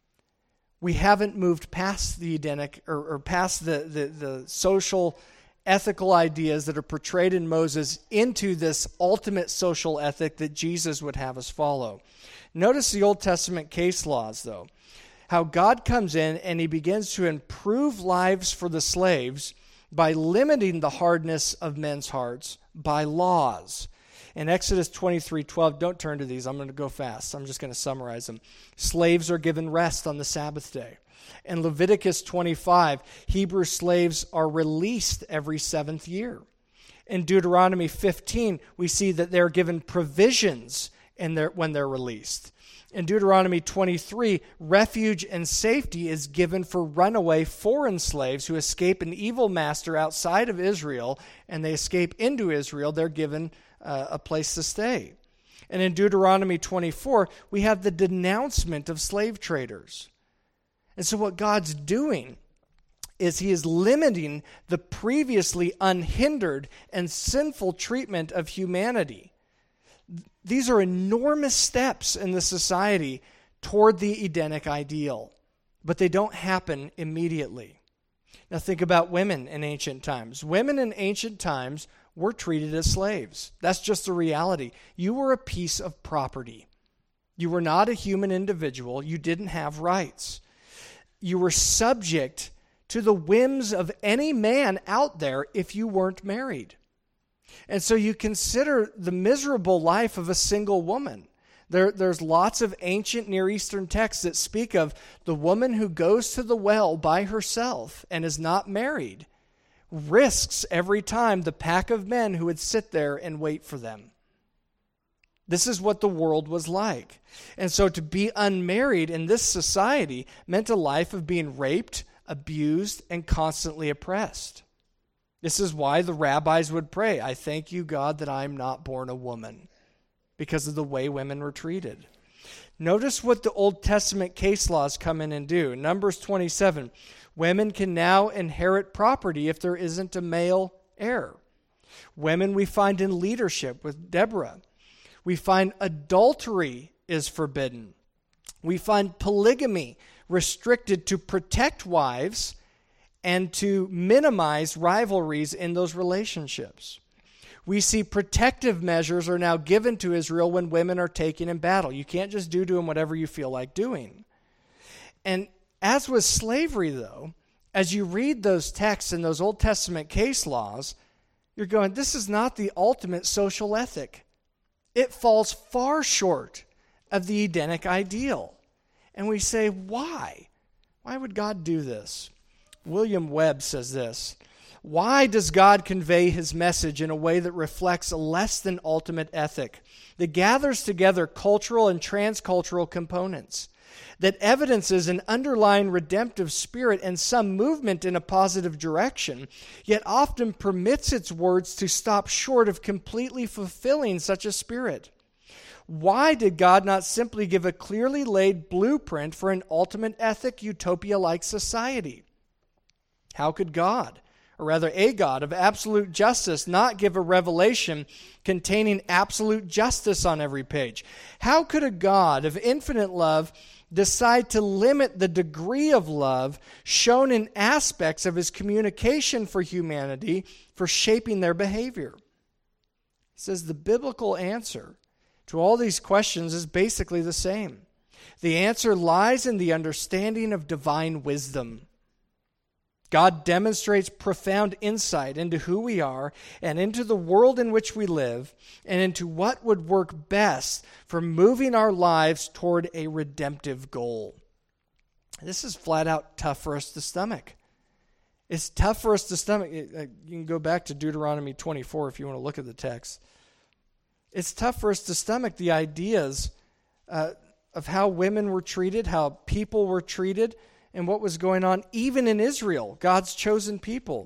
Speaker 1: We haven't moved past the Edenic or past the social, ethical ideas that are portrayed in Moses into this ultimate social ethic that Jesus would have us follow. Notice the Old Testament case laws, though. How God comes in and he begins to improve lives for the slaves by limiting the hardness of men's hearts by laws. In Exodus 23:12, don't turn to these, I'm going to go fast. I'm just going to summarize them. Slaves are given rest on the Sabbath day. In Leviticus 25, Hebrew slaves are released every 7th year. In Deuteronomy 15, we see that they're given provisions when they're released. In Deuteronomy 23, refuge and safety is given for runaway foreign slaves who escape an evil master outside of Israel, and they escape into Israel. They're given a place to stay. And in Deuteronomy 24, we have the denouncement of slave traders. And so what God's doing is he is limiting the previously unhindered and sinful treatment of humanity. These are enormous steps in the society toward the Edenic ideal, but they don't happen immediately. Now think about women in ancient times. Women in ancient times were treated as slaves. That's just the reality. You were a piece of property. You were not a human individual. You didn't have rights. You were subject to the whims of any man out there if you weren't married. And so you consider the miserable life of a single woman. There's lots of ancient Near Eastern texts that speak of the woman who goes to the well by herself and is not married, risks every time the pack of men who would sit there and wait for them. This is what the world was like. And so to be unmarried in this society meant a life of being raped, abused, and constantly oppressed. This is why the rabbis would pray, I thank you, God, that I am not born a woman, because of the way women were treated. Notice what the Old Testament case laws come in and do. Numbers 27, women can now inherit property if there isn't a male heir. Women we find in leadership with Deborah. We find adultery is forbidden. We find polygamy restricted to protect wives and to minimize rivalries in those relationships. We see protective measures are now given to Israel when women are taken in battle. You can't just do to them whatever you feel like doing. And as with slavery, though, as you read those texts and those Old Testament case laws, you're going, this is not the ultimate social ethic. It falls far short of the Edenic ideal. And we say, why? Why would God do this? William Webb says this, why does God convey his message in a way that reflects a less than ultimate ethic, that gathers together cultural and transcultural components, that evidences an underlying redemptive spirit and some movement in a positive direction, yet often permits its words to stop short of completely fulfilling such a spirit? Why did God not simply give a clearly laid blueprint for an ultimate ethic utopia-like society? How could God, or rather a God of absolute justice, not give a revelation containing absolute justice on every page? How could a God of infinite love decide to limit the degree of love shown in aspects of his communication for humanity for shaping their behavior? He says the biblical answer to all these questions is basically the same. The answer lies in the understanding of divine wisdom. God demonstrates profound insight into who we are and into the world in which we live and into what would work best for moving our lives toward a redemptive goal. This is flat out tough for us to stomach. It's tough for us to stomach. You can go back to Deuteronomy 24 if you want to look at the text. It's tough for us to stomach the ideas of how women were treated, how people were treated, and what was going on even in Israel, God's chosen people.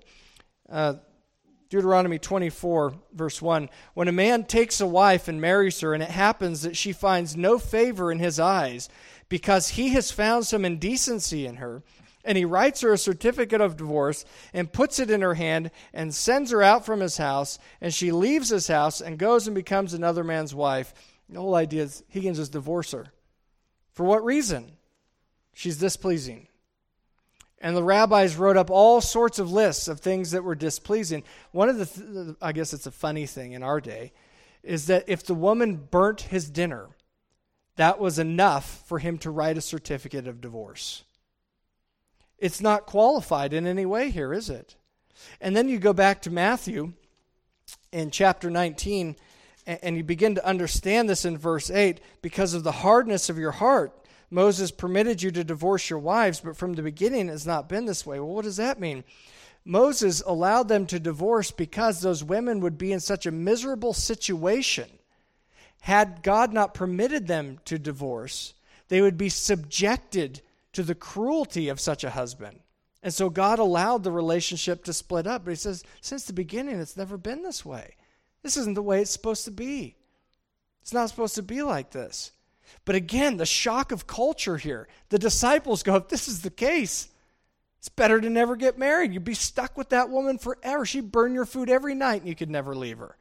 Speaker 1: Deuteronomy 24, verse 1, when a man takes a wife and marries her, and it happens that she finds no favor in his eyes because he has found some indecency in her, and he writes her a certificate of divorce and puts it in her hand and sends her out from his house, and she leaves his house and goes and becomes another man's wife, the whole idea is he can just divorce her. For what reason? She's displeasing. And the rabbis wrote up all sorts of lists of things that were displeasing. One of the, I guess it's a funny thing in our day, is that if the woman burnt his dinner, that was enough for him to write a certificate of divorce. It's not qualified in any way here, is it? And then you go back to Matthew in chapter 19, and you begin to understand this in verse 8, because of the hardness of your heart, Moses permitted you to divorce your wives, but from the beginning it has not been this way. Well, what does that mean? Moses allowed them to divorce because those women would be in such a miserable situation. Had God not permitted them to divorce, they would be subjected to the cruelty of such a husband. And so God allowed the relationship to split up. But he says, since the beginning, it's never been this way. This isn't the way it's supposed to be. It's not supposed to be like this. But again, the shock of culture here. The disciples go, if this is the case, it's better to never get married. You'd be stuck with that woman forever. She'd burn your food every night and you could never leave her.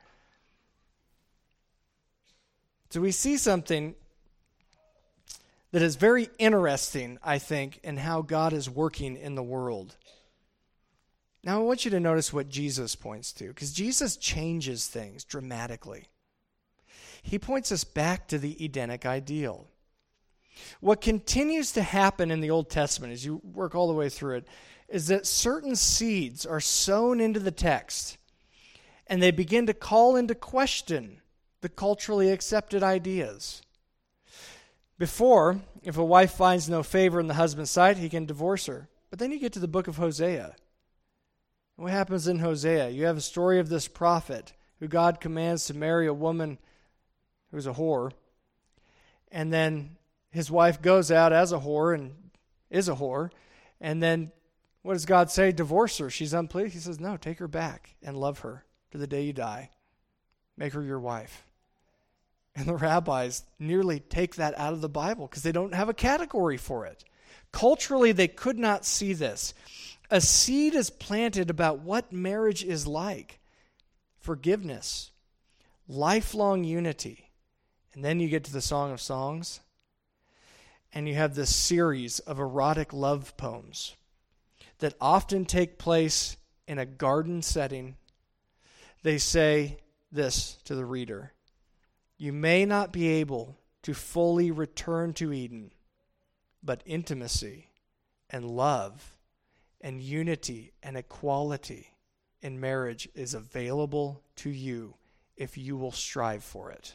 Speaker 1: So we see something that is very interesting, I think, in how God is working in the world. Now I want you to notice what Jesus points to, because Jesus changes things dramatically. He points us back to the Edenic ideal. What continues to happen in the Old Testament, as you work all the way through it, is that certain seeds are sown into the text, and they begin to call into question the culturally accepted ideas. Before, if a wife finds no favor in the husband's sight, he can divorce her. But then you get to the book of Hosea. What happens in Hosea? You have a story of this prophet who God commands to marry a woman who's a whore, and then his wife goes out as a whore and is a whore, and then what does God say? Divorce her. She's unpleased. He says, no, take her back and love her to the day you die. Make her your wife. And the rabbis nearly take that out of the Bible because they don't have a category for it. Culturally, they could not see this. A seed is planted about what marriage is like. Forgiveness, lifelong unity. And then you get to the Song of Songs, and you have this series of erotic love poems that often take place in a garden setting. They say this to the reader: you may not be able to fully return to Eden, but intimacy and love and unity and equality in marriage is available to you if you will strive for it.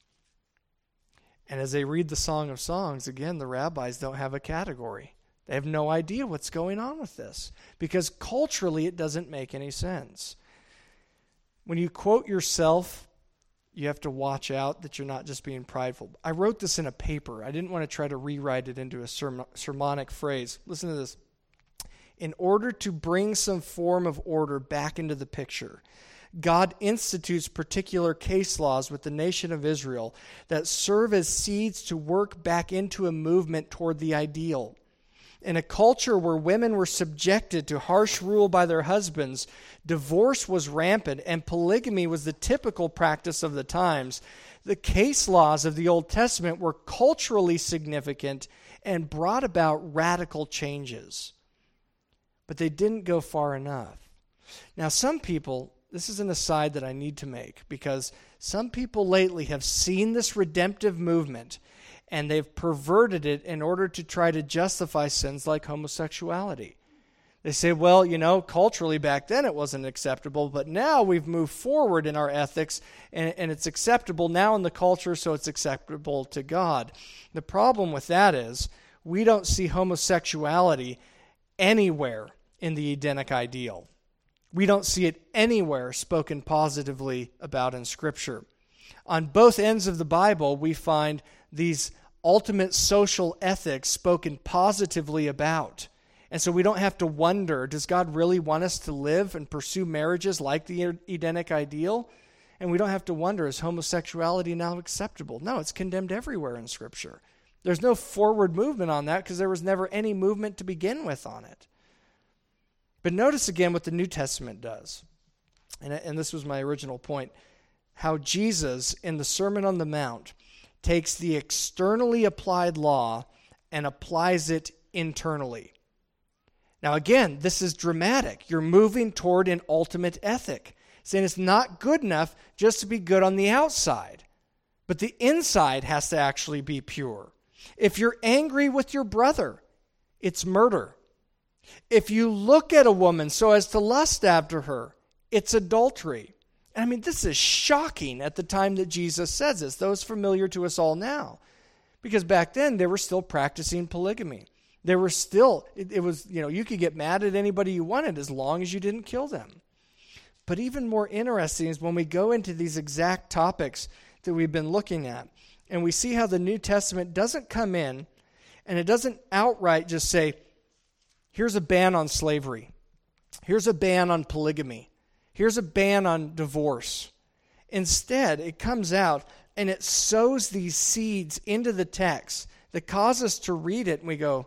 Speaker 1: And as they read the Song of Songs, again, the rabbis don't have a category. They have no idea what's going on with this because culturally it doesn't make any sense. When you quote yourself, you have to watch out that you're not just being prideful. I wrote this in a paper. I didn't want to try to rewrite it into a sermonic phrase. Listen to this. In order to bring some form of order back into the picture, God institutes particular case laws with the nation of Israel that serve as seeds to work back into a movement toward the ideal. In a culture where women were subjected to harsh rule by their husbands, divorce was rampant and polygamy was the typical practice of the times. The case laws of the Old Testament were culturally significant and brought about radical changes. But they didn't go far enough. Now, some people, this is an aside that I need to make, because some people lately have seen this redemptive movement and they've perverted it in order to try to justify sins like homosexuality. They say, well, culturally back then it wasn't acceptable, but now we've moved forward in our ethics and it's acceptable now in the culture, so it's acceptable to God. The problem with that is we don't see homosexuality anywhere in the Edenic ideal. We don't see it anywhere spoken positively about in Scripture. On both ends of the Bible, we find these ultimate social ethics spoken positively about. And so we don't have to wonder, does God really want us to live and pursue marriages like the Edenic ideal? And we don't have to wonder, is homosexuality now acceptable? No, it's condemned everywhere in Scripture. There's no forward movement on that because there was never any movement to begin with on it. But notice again what the New Testament does. And this was my original point. How Jesus, in the Sermon on the Mount, takes the externally applied law and applies it internally. Now again, this is dramatic. You're moving toward an ultimate ethic. Saying it's not good enough just to be good on the outside. But the inside has to actually be pure. If you're angry with your brother, it's murder. If you look at a woman so as to lust after her, it's adultery. I mean, this is shocking at the time that Jesus says this, though it's familiar to us all now. Because back then, they were still practicing polygamy. They were still, it was, you could get mad at anybody you wanted as long as you didn't kill them. But even more interesting is when we go into these exact topics that we've been looking at, and we see how the New Testament doesn't come in, and it doesn't outright just say, here's a ban on slavery. Here's a ban on polygamy. Here's a ban on divorce. Instead, it comes out and it sows these seeds into the text that cause us to read it and we go,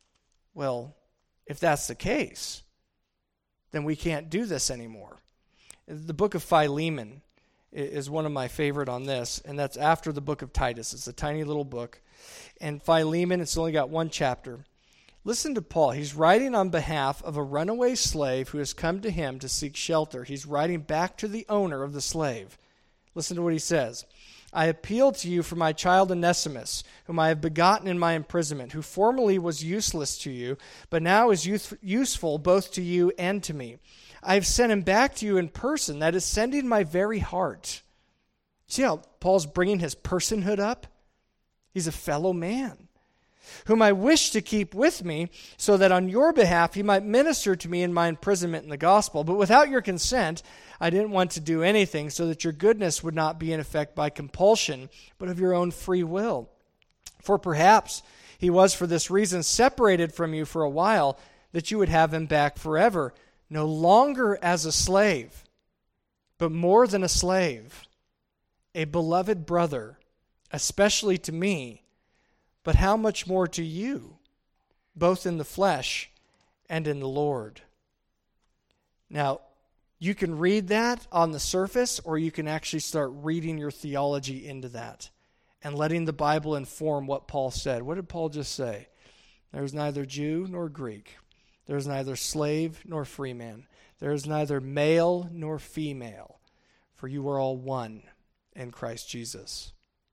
Speaker 1: well, if that's the case, then we can't do this anymore. The book of Philemon is one of my favorite on this, and that's after the book of Titus. It's a tiny little book. And Philemon, it's only got one chapter. Listen to Paul. He's writing on behalf of a runaway slave who has come to him to seek shelter. He's writing back to the owner of the slave. Listen to what he says. I appeal to you for my child Onesimus, whom I have begotten in my imprisonment, who formerly was useless to you, but now is useful both to you and to me. I have sent him back to you in person, that is sending my very heart. See how Paul's bringing his personhood up? He's a fellow man. whom I wish to keep with me, so that on your behalf he might minister to me in my imprisonment in the gospel. But without your consent, I didn't want to do anything, so that your goodness would not be in effect by compulsion, but of your own free will. For perhaps he was for this reason separated from you for a while, that you would have him back forever, no longer as a slave, but more than a slave, a beloved brother, especially to me, but how much more to you, both in the flesh and in the Lord. Now, you can read that on the surface, or you can actually start reading your theology into that and letting the Bible inform what Paul said. What did Paul just say? There is neither Jew nor Greek. There is neither slave nor free man. There is neither male nor female, for you are all one in Christ Jesus.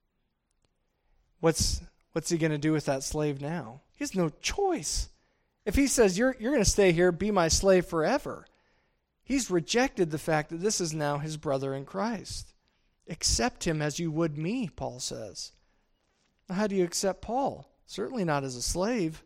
Speaker 1: What's he going to do with that slave now? He has no choice. If he says, you're going to stay here, be my slave forever, he's rejected the fact that this is now his brother in Christ. Accept him as you would me, Paul says. Now, how do you accept Paul? Certainly not as a slave.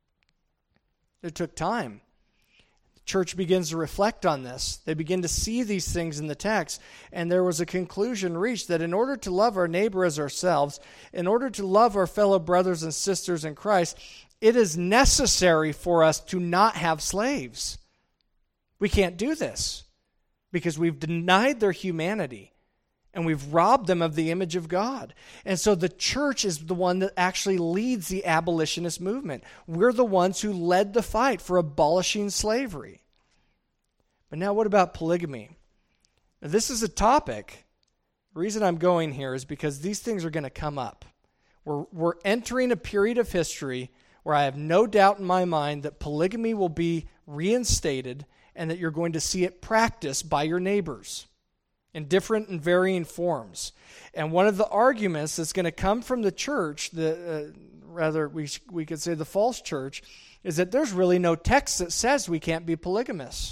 Speaker 1: It took time. The church begins to reflect on this. They begin to see these things in the text, and there was a conclusion reached that in order to love our neighbor as ourselves, in order to love our fellow brothers and sisters in Christ, it is necessary for us to not have slaves. We can't do this because we've denied their humanity and we've robbed them of the image of God. And so the church is the one that actually leads the abolitionist movement. We're the ones who led the fight for abolishing slavery. But now what about polygamy? Now, this is a topic. The reason I'm going here is because these things are going to come up. We're entering a period of history where I have no doubt in my mind that polygamy will be reinstated and that you're going to see it practiced by your neighbors in different and varying forms. And one of the arguments that's going to come from the church, we could say the false church, is that there's really no text that says we can't be polygamous.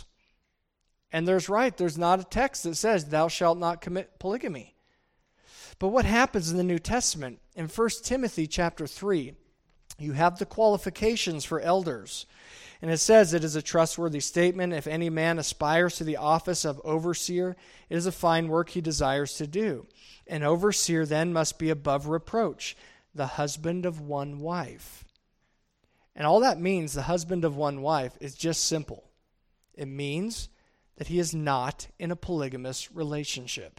Speaker 1: And there's not a text that says thou shalt not commit polygamy. But what happens in the New Testament? In 1 Timothy chapter 3, you have the qualifications for elders. And it says it is a trustworthy statement. If any man aspires to the office of overseer, it is a fine work he desires to do. An overseer then must be above reproach, the husband of one wife. And all that means, the husband of one wife, is just simple. It means that he is not in a polygamous relationship.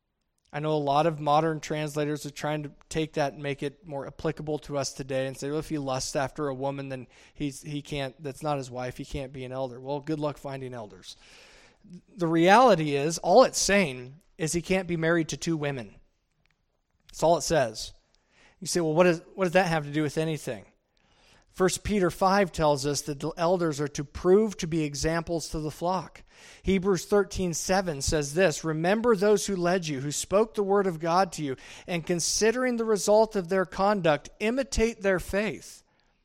Speaker 1: I know a lot of modern translators are trying to take that and make it more applicable to us today and say, well, if he lusts after a woman, then he can't, that's not his wife, he can't be an elder. Well, good luck finding elders. The reality is, all it's saying is he can't be married to two women. That's all it says. You say, well, what does that have to do with anything? 1 Peter 5 tells us that the elders are to prove to be examples to the flock. Hebrews 13:7 says this, remember those who led you, who spoke the word of God to you, and considering the result of their conduct, imitate their faith.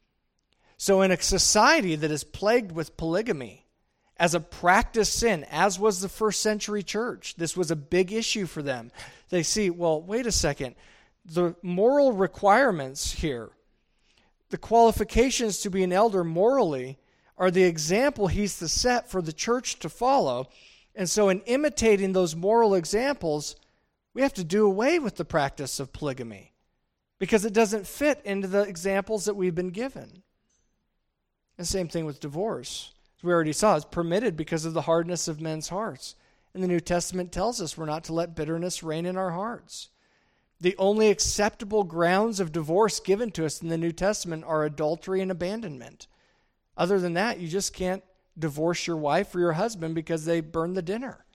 Speaker 1: So in a society that is plagued with polygamy as a practiced sin, as was the first century church, this was a big issue for them. They see, well, wait a second, the moral requirements here, the qualifications to be an elder morally are the example he's to set for the church to follow. And so in imitating those moral examples, we have to do away with the practice of polygamy because it doesn't fit into the examples that we've been given. The same thing with divorce. As we already saw, it's permitted because of the hardness of men's hearts. And the New Testament tells us we're not to let bitterness reign in our hearts. The only acceptable grounds of divorce given to us in the New Testament are adultery and abandonment. Other than that, you just can't divorce your wife or your husband because they burned the dinner.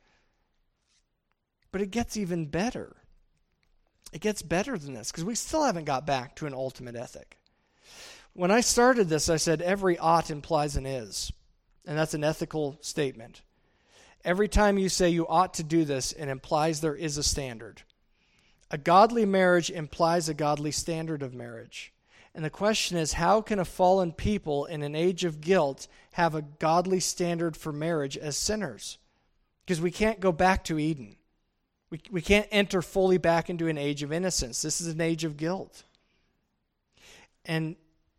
Speaker 1: But it gets even better. It gets better than this because we still haven't got back to an ultimate ethic. When I started this, I said every ought implies an is. And that's an ethical statement. Every time you say you ought to do this, it implies there is a standard. A godly marriage implies a godly standard of marriage. And the question is, how can a fallen people in an age of guilt have a godly standard for marriage as sinners? Because we can't go back to Eden. We can't enter fully back into an age of innocence. This is an age of guilt. And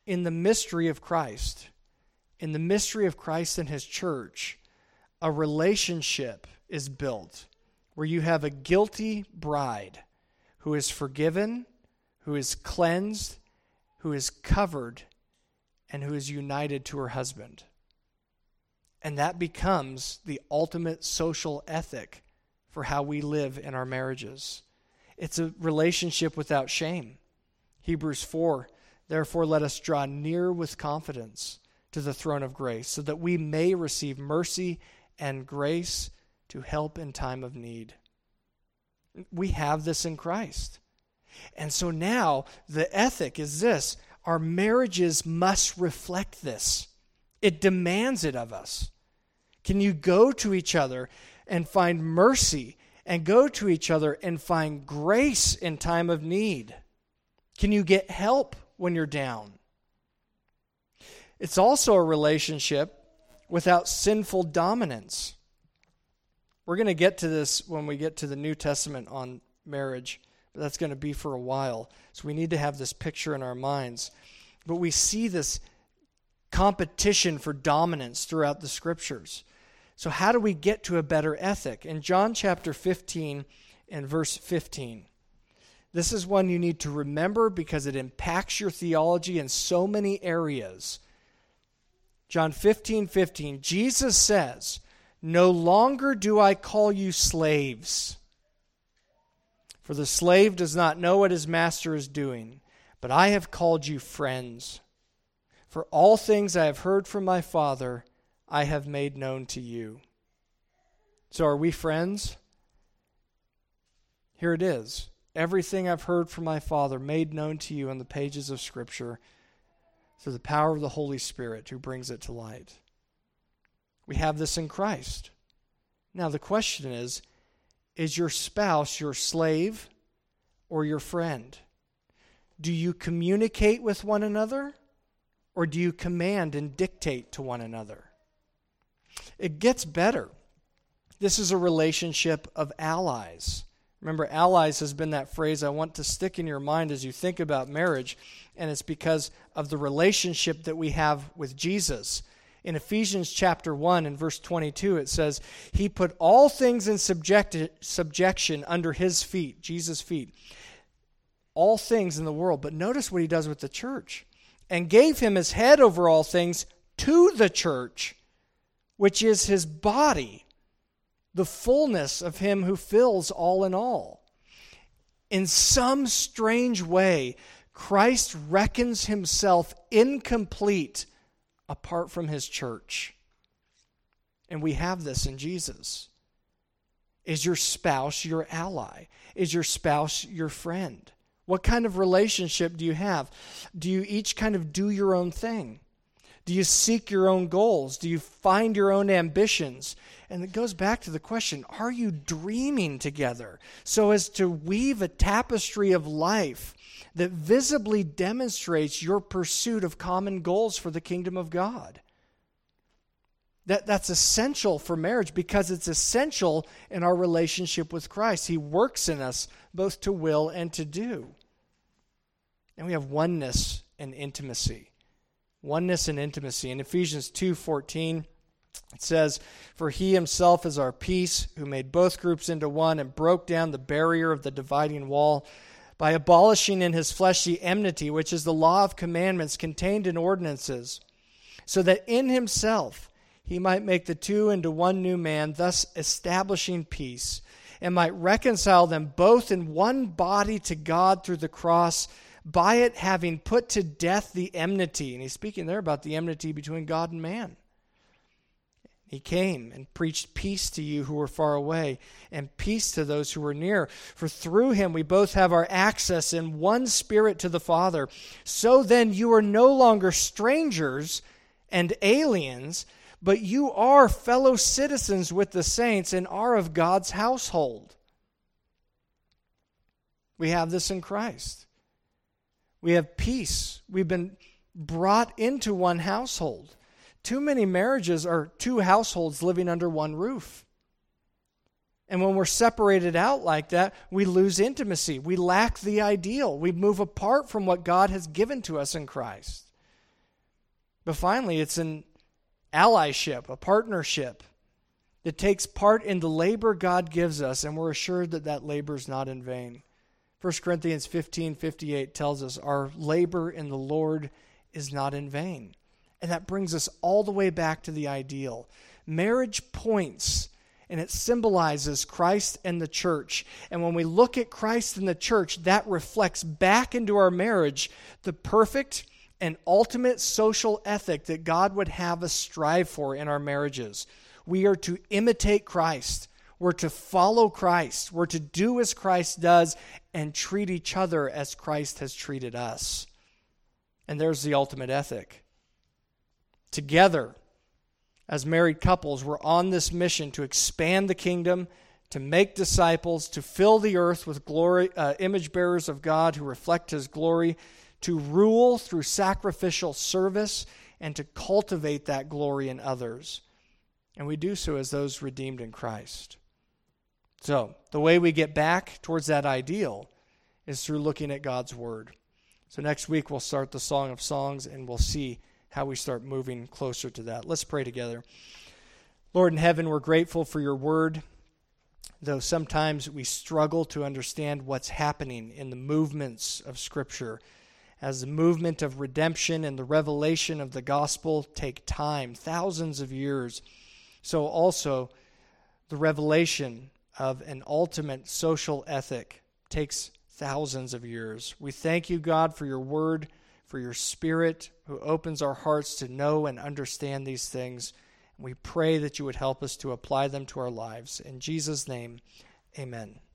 Speaker 1: in the mystery of Christ, in the mystery of Christ and his church, a relationship is built where you have a guilty bride who is forgiven, who is cleansed, who is covered, and who is united to her husband. And that becomes the ultimate social ethic for how we live in our marriages. It's a relationship without shame. Hebrews 4, therefore let us draw near with confidence to the throne of grace, so that we may receive mercy and grace to help in time of need. We have this in Christ. And so now the ethic is this: our marriages must reflect this. It demands it of us. Can you go to each other and find mercy, and go to each other and find grace in time of need? Can you get help when you're down? It's also a relationship without sinful dominance. We're going to get to this when we get to the New Testament on marriage, but that's going to be for a while. So we need to have this picture in our minds. But we see this competition for dominance throughout the Scriptures. So how do we get to a better ethic? In John chapter 15 and verse 15, this is one you need to remember because it impacts your theology in so many areas. John 15:15, Jesus says, "No longer do I call you slaves, for the slave does not know what his master is doing, but I have called you friends. For all things I have heard from my Father, I have made known to you." So are we friends? Here it is. Everything I've heard from my Father made known to you in the pages of Scripture through the power of the Holy Spirit who brings it to light. We have this in Christ. Now the question is your spouse your slave or your friend? Do you communicate with one another, or do you command and dictate to one another? It gets better. This is a relationship of allies. Remember, allies has been that phrase I want to stick in your mind as you think about marriage, and it's because of the relationship that we have with Jesus. In Ephesians chapter 1 and verse 22, it says, "He put all things in subjection under his feet," Jesus' feet, all things in the world. But notice what he does with the church. "And gave him as head over all things to the church, which is his body, the fullness of him who fills all in all." In some strange way, Christ reckons himself incomplete apart from his church. And we have this in Jesus. Is your spouse your ally? Is your spouse your friend? What kind of relationship do you have? Do you each kind of do your own thing? Do you seek your own goals? Do you find your own ambitions? And it goes back to the question, are you dreaming together so as to weave a tapestry of life that visibly demonstrates your pursuit of common goals for the kingdom of God? That's essential for marriage because it's essential in our relationship with Christ. He works in us both to will and to do. And we have oneness and intimacy. Oneness and intimacy. In Ephesians 2:14, it says, "For he himself is our peace, who made both groups into one and broke down the barrier of the dividing wall by abolishing in his flesh the enmity, which is the law of commandments contained in ordinances, so that in himself he might make the two into one new man, thus establishing peace, and might reconcile them both in one body to God through the cross, by it having put to death the enmity." And he's speaking there about the enmity between God and man. He came and preached peace to you who were far away, and peace to those who were near. For through him we both have our access in one Spirit to the Father. So then you are no longer strangers and aliens, but you are fellow citizens with the saints and are of God's household. We have this in Christ. We have peace. We've been brought into one household. Too many marriages are two households living under one roof. And when we're separated out like that, we lose intimacy. We lack the ideal. We move apart from what God has given to us in Christ. But finally, it's an allyship, a partnership that takes part in the labor God gives us, and we're assured that that labor is not in vain. 1 Corinthians 15:58 tells us our labor in the Lord is not in vain. And that brings us all the way back to the ideal. Marriage points, and it symbolizes Christ and the church. And when we look at Christ and the church, that reflects back into our marriage the perfect and ultimate social ethic that God would have us strive for in our marriages. We are to imitate Christ. We're to follow Christ. We're to do as Christ does and treat each other as Christ has treated us. And there's the ultimate ethic. Together, as married couples, we're on this mission to expand the kingdom, to make disciples, to fill the earth with glory, image bearers of God who reflect His glory, to rule through sacrificial service, and to cultivate that glory in others. And we do so as those redeemed in Christ. So, the way we get back towards that ideal is through looking at God's Word. So next week we'll start the Song of Songs, and we'll see how we start moving closer to that. Let's pray together. Lord in heaven, we're grateful for your word, though sometimes we struggle to understand what's happening in the movements of Scripture, as the movement of redemption and the revelation of the gospel take time, thousands of years. So also the revelation of an ultimate social ethic takes thousands of years. We thank you, God, for your word, for your Spirit who opens our hearts to know and understand these things. We pray that you would help us to apply them to our lives. In Jesus' name, amen.